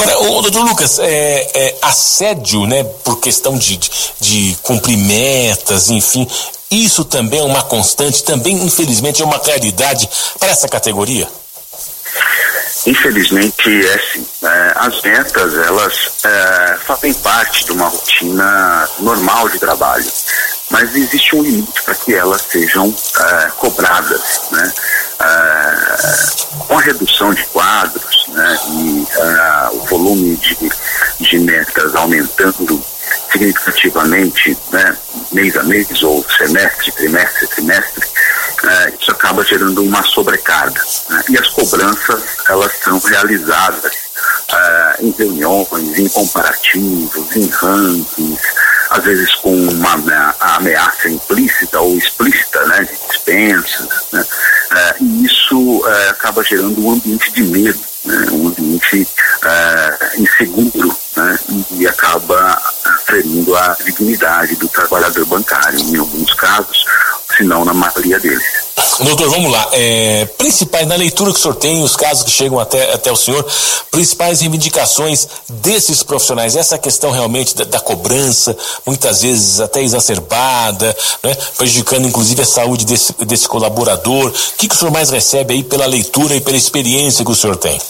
Agora, o doutor Lucas, é, é, assédio, né, por questão de, de, de cumprir metas, enfim, isso também é uma constante, também, infelizmente, é uma realidade para essa categoria? Infelizmente, é sim. É, as metas, elas é, fazem parte de uma rotina normal de trabalho, mas existe um limite para que elas sejam é, cobradas, né? É, com a redução de quadros, né, e é, o volume de, de metas aumentando significativamente, né, mês a mês, ou semestre, trimestre, trimestre, é, isso acaba gerando uma sobrecarga, né? E as cobranças, elas são realizadas é, em reuniões, em comparativos, em rankings, às vezes com uma ameaça implícita ou explícita, né, de dispensas, né? É, e isso é, acaba gerando um ambiente de medo, né, um ambiente é, inseguro, né, e acaba ferindo a dignidade do trabalhador bancário, em alguns casos, se não na maioria deles. Doutor, vamos lá. É, principais, na leitura que o senhor tem, os casos que chegam até, até o senhor, principais reivindicações desses profissionais, essa questão realmente da, da cobrança, muitas vezes até exacerbada, né, prejudicando inclusive a saúde desse, desse colaborador. O que, que o senhor mais recebe aí pela leitura e pela experiência que o senhor tem?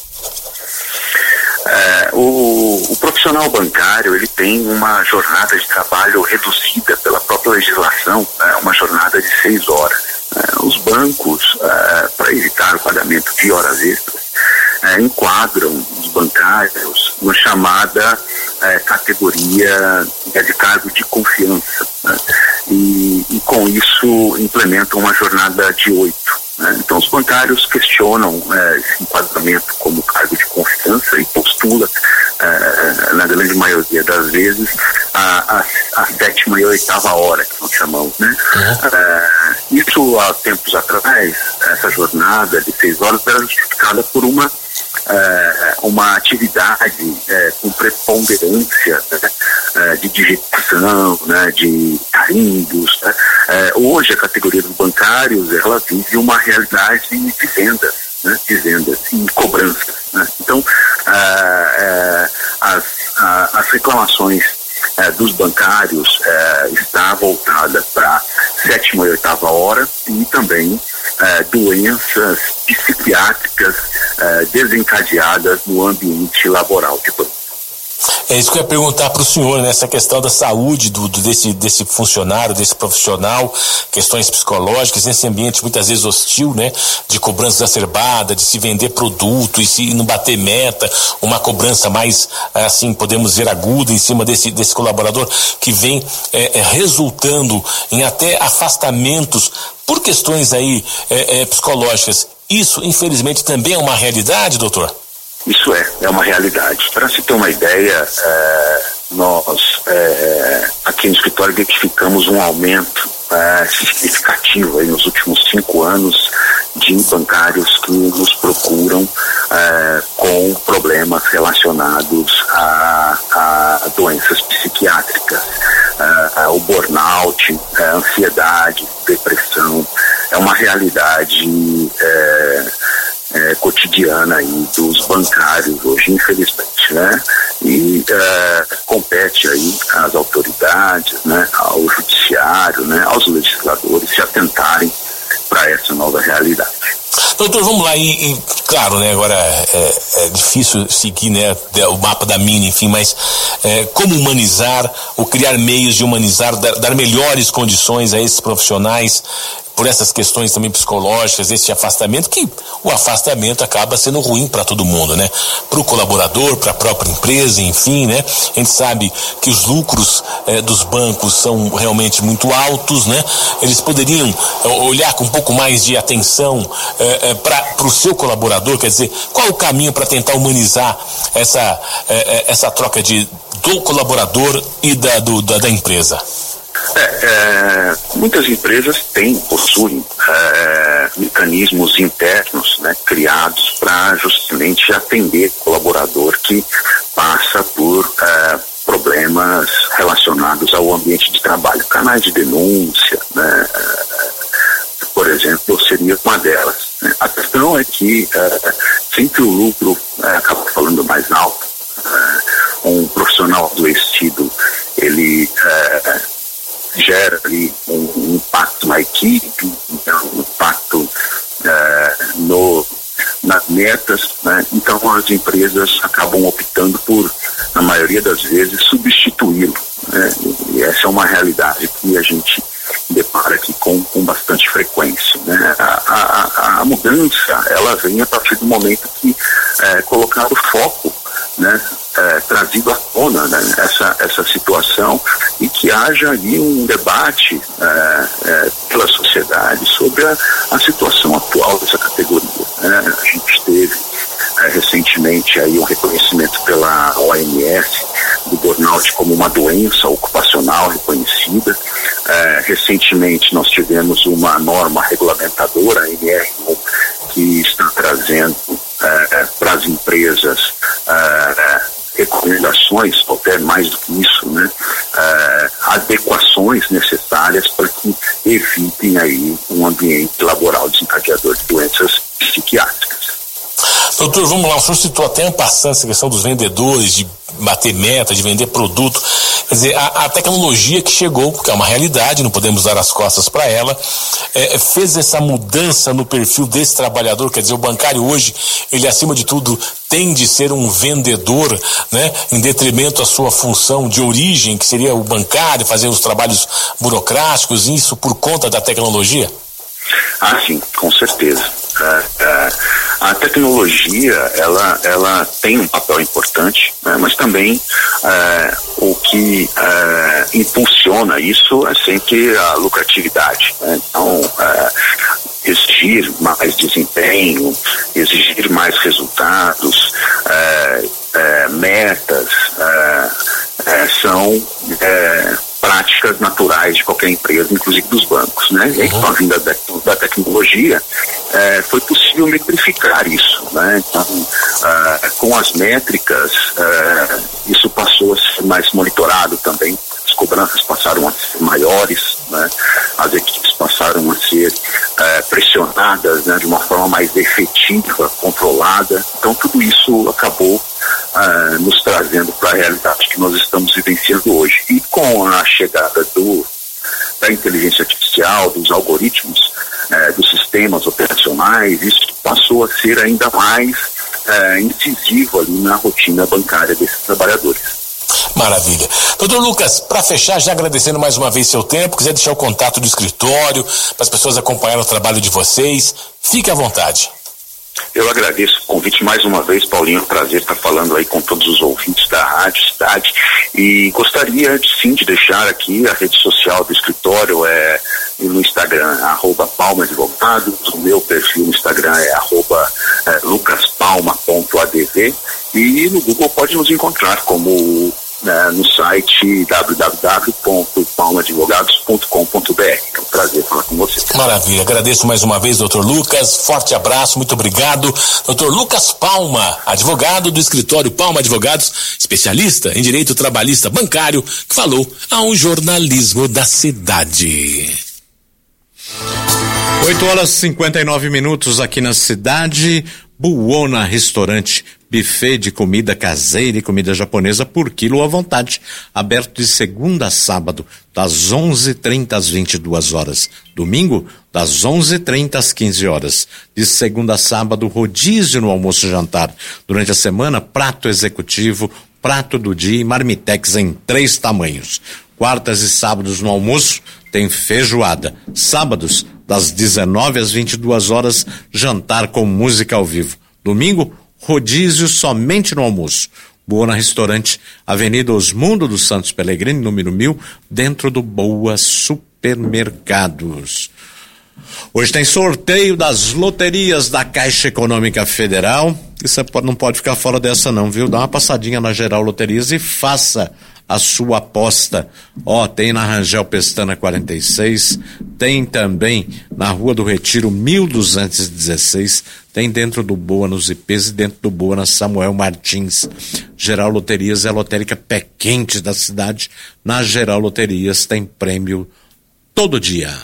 É, o, o profissional bancário, ele tem uma jornada de trabalho reduzida pela própria legislação, é, uma jornada de seis horas. É, os bancos, é, para evitar o pagamento de horas extras, é, enquadram os bancários na chamada é, categoria de cargo de confiança, né? e, e com isso implementam uma jornada de oito. Então os bancários questionam é, esse enquadramento como cargo de confiança e postula, é, na grande maioria das vezes, a, a, a sétima e a oitava hora, que nós chamamos, né? Uhum. É, isso há tempos atrás, essa jornada de seis horas era justificada por uma É, uma atividade é, com preponderância, né, é, de digitação, né, de carimbos, né. É, hoje a categoria dos bancários, ela vive uma realidade de vendas, né, de vendas e cobranças, né. Então é, é, as, a, as reclamações é, dos bancários é, está voltada para sétima e oitava hora e também é, doenças psiquiátricas é, desencadeadas no ambiente laboral de banco. É isso que eu ia perguntar para o senhor, né? Essa questão da saúde do, do, desse, desse funcionário, desse profissional, questões psicológicas, nesse ambiente muitas vezes hostil, né? De cobrança exacerbada, de se vender produto e se não bater meta, uma cobrança mais, assim, podemos dizer, aguda em cima desse, desse colaborador, que vem é, é, resultando em até afastamentos por questões aí é, é, psicológicas. Isso, infelizmente, também é uma realidade, doutor? Isso é, é uma realidade. Para se ter uma ideia, é, nós é, aqui no escritório identificamos um aumento é, significativo aí nos últimos cinco anos de bancários que nos procuram é, com problemas relacionados a, a doenças psiquiátricas, é, o burnout, a ansiedade, depressão. É uma realidade é, É, cotidiana aí dos bancários hoje, infelizmente, né? E é, compete aí às autoridades, né? Ao judiciário, né? Aos legisladores se atentarem para essa nova realidade. Doutor, vamos lá, e, e claro, né, agora é, é difícil seguir, né, o mapa da mina, enfim, mas é, como humanizar, ou criar meios de humanizar, dar, dar melhores condições a esses profissionais, por essas questões também psicológicas, esse afastamento, que o afastamento acaba sendo ruim para todo mundo, né? Para o colaborador, para a própria empresa, enfim, né? A gente sabe que os lucros eh, dos bancos são realmente muito altos, né? Eles poderiam olhar com um pouco mais de atenção eh, eh, para o seu colaborador, quer dizer, qual o caminho para tentar humanizar essa, eh, essa troca de, do colaborador e da, do, da, da empresa? É, é, muitas empresas têm, possuem é, mecanismos internos, né, criados para justamente atender o colaborador que passa por é, problemas relacionados ao ambiente de trabalho. Canais de denúncia, né, é, por exemplo, seria uma delas, né. A questão é que é, sempre o lucro é, acaba falando mais alto, um profissional adoecido, ele é, gera ali um, um impacto na equipe, então, um impacto é, no, nas metas, né? Então as empresas acabam optando por, na maioria das vezes, substituí-lo, né? E essa é uma realidade que a gente depara aqui com, com bastante frequência, né? A, a, a mudança, ela vem a partir do momento que é colocado foco, né? É, trazido à tona, né, essa, essa situação, e que haja ali um debate é, é, pela sociedade sobre a, a situação atual dessa categoria, né? A gente teve é, recentemente aí um reconhecimento pela O M S do burnout como uma doença ocupacional reconhecida. É, recentemente nós tivemos uma norma regulamentadora, a N R um, que está trazendo é, para as empresas é, recomendações, ou até mais do que isso, né, uh, adequações necessárias para que evitem aí um ambiente laboral desencadeador de doenças psiquiátricas. Doutor, vamos lá, o senhor citou até passando essa questão dos vendedores, de bater meta, de vender produto. Quer dizer, a, a tecnologia que chegou, que é uma realidade, não podemos dar as costas para ela, é, fez essa mudança no perfil desse trabalhador. Quer dizer, o bancário hoje, ele acima de tudo tem de ser um vendedor, né, em detrimento à sua função de origem, que seria o bancário, fazer os trabalhos burocráticos, isso por conta da tecnologia? Ah, sim, com certeza. É, é, a tecnologia, ela, ela tem um papel importante, né, mas também é, o que é, impulsiona isso é sempre a lucratividade, né? Então, é, exigir mais desempenho, exigir mais resultados, é, é, metas, é, é, são é, práticas naturais de qualquer empresa, inclusive dos bancos, né? E aí, com a vinda da, da tecnologia, é, foi possível metrificar isso, né? Então, é, com as métricas, é, isso passou a ser mais monitorado também, as cobranças passaram a ser maiores, né? As equipes passaram a ser é, pressionadas, né, de uma forma mais efetiva, controlada. Então, tudo isso acabou Uh, nos trazendo para a realidade que nós estamos vivenciando hoje. E com a chegada do, da inteligência artificial, dos algoritmos, uh, dos sistemas operacionais, isso passou a ser ainda mais uh, incisivo ali na rotina bancária desses trabalhadores. Maravilha. Doutor Lucas, para fechar, já agradecendo mais uma vez seu tempo, quiser deixar o contato do escritório, para as pessoas acompanharem o trabalho de vocês, fique à vontade. Eu agradeço o convite mais uma vez, Paulinho, é um prazer estar falando aí com todos os ouvintes da Rádio Cidade, e gostaria de, sim, de deixar aqui a rede social do escritório, é no Instagram, arroba Palma Advogados, o meu perfil no Instagram é arroba é, lucaspalma ponto a d v, e no Google pode nos encontrar como né, no site w w w ponto palma advogados ponto com ponto b r. É um prazer falar com você. Maravilha, agradeço mais uma vez, doutor Lucas, forte abraço, muito obrigado. doutor Lucas Palma, advogado do escritório Palma Advogados, especialista em direito trabalhista bancário, que falou ao jornalismo da cidade. oito horas e cinquenta e nove minutos aqui na cidade. Buona Restaurante, buffet de comida caseira e comida japonesa por quilo à vontade, aberto de segunda a sábado, das onze e trinta às vinte e duas horas. Domingo, das onze e trinta às quinze horas. De segunda a sábado, rodízio no almoço e jantar. Durante a semana, prato executivo, prato do dia e marmitex em três tamanhos. Quartas e sábados no almoço tem feijoada. Sábados, das dezenove às vinte e duas horas, jantar com música ao vivo. Domingo, rodízio somente no almoço. Buona Restaurante, Avenida Osmundo dos Santos Pellegrini, número mil, dentro do Boa Supermercados. Hoje tem sorteio das loterias da Caixa Econômica Federal. E você não pode ficar fora dessa não, viu? Dá uma passadinha na Geral Loterias e faça a sua aposta. Ó, tem na Rangel Pestana quarenta e seis, tem também na Rua do Retiro mil duzentos e dezesseis, tem dentro do Boa nos I Ps e dentro do Boa na Samuel Martins. Geral Loterias é a lotérica pé quente da cidade. Na Geral Loterias tem prêmio todo dia.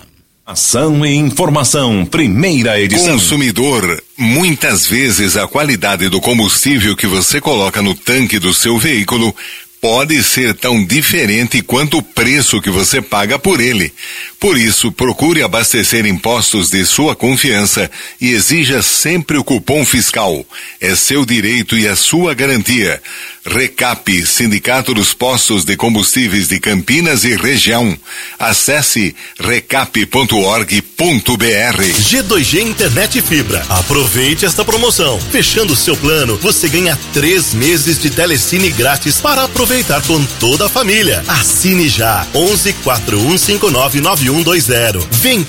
Ação e informação, primeira edição. Consumidor, muitas vezes a qualidade do combustível que você coloca no tanque do seu veículo pode ser tão diferente quanto o preço que você paga por ele. Por isso, procure abastecer em postos de sua confiança e exija sempre o cupom fiscal. É seu direito e a sua garantia. Recap, Sindicato dos Postos de Combustíveis de Campinas e Região. Acesse recap ponto org ponto br. G dois G Internet Fibra. Aproveite esta promoção. Fechando seu plano, você ganha três meses de telecine grátis para aproveitar com toda a família. Assine já. onze quatro um cinco nove nove um dois zero. Vem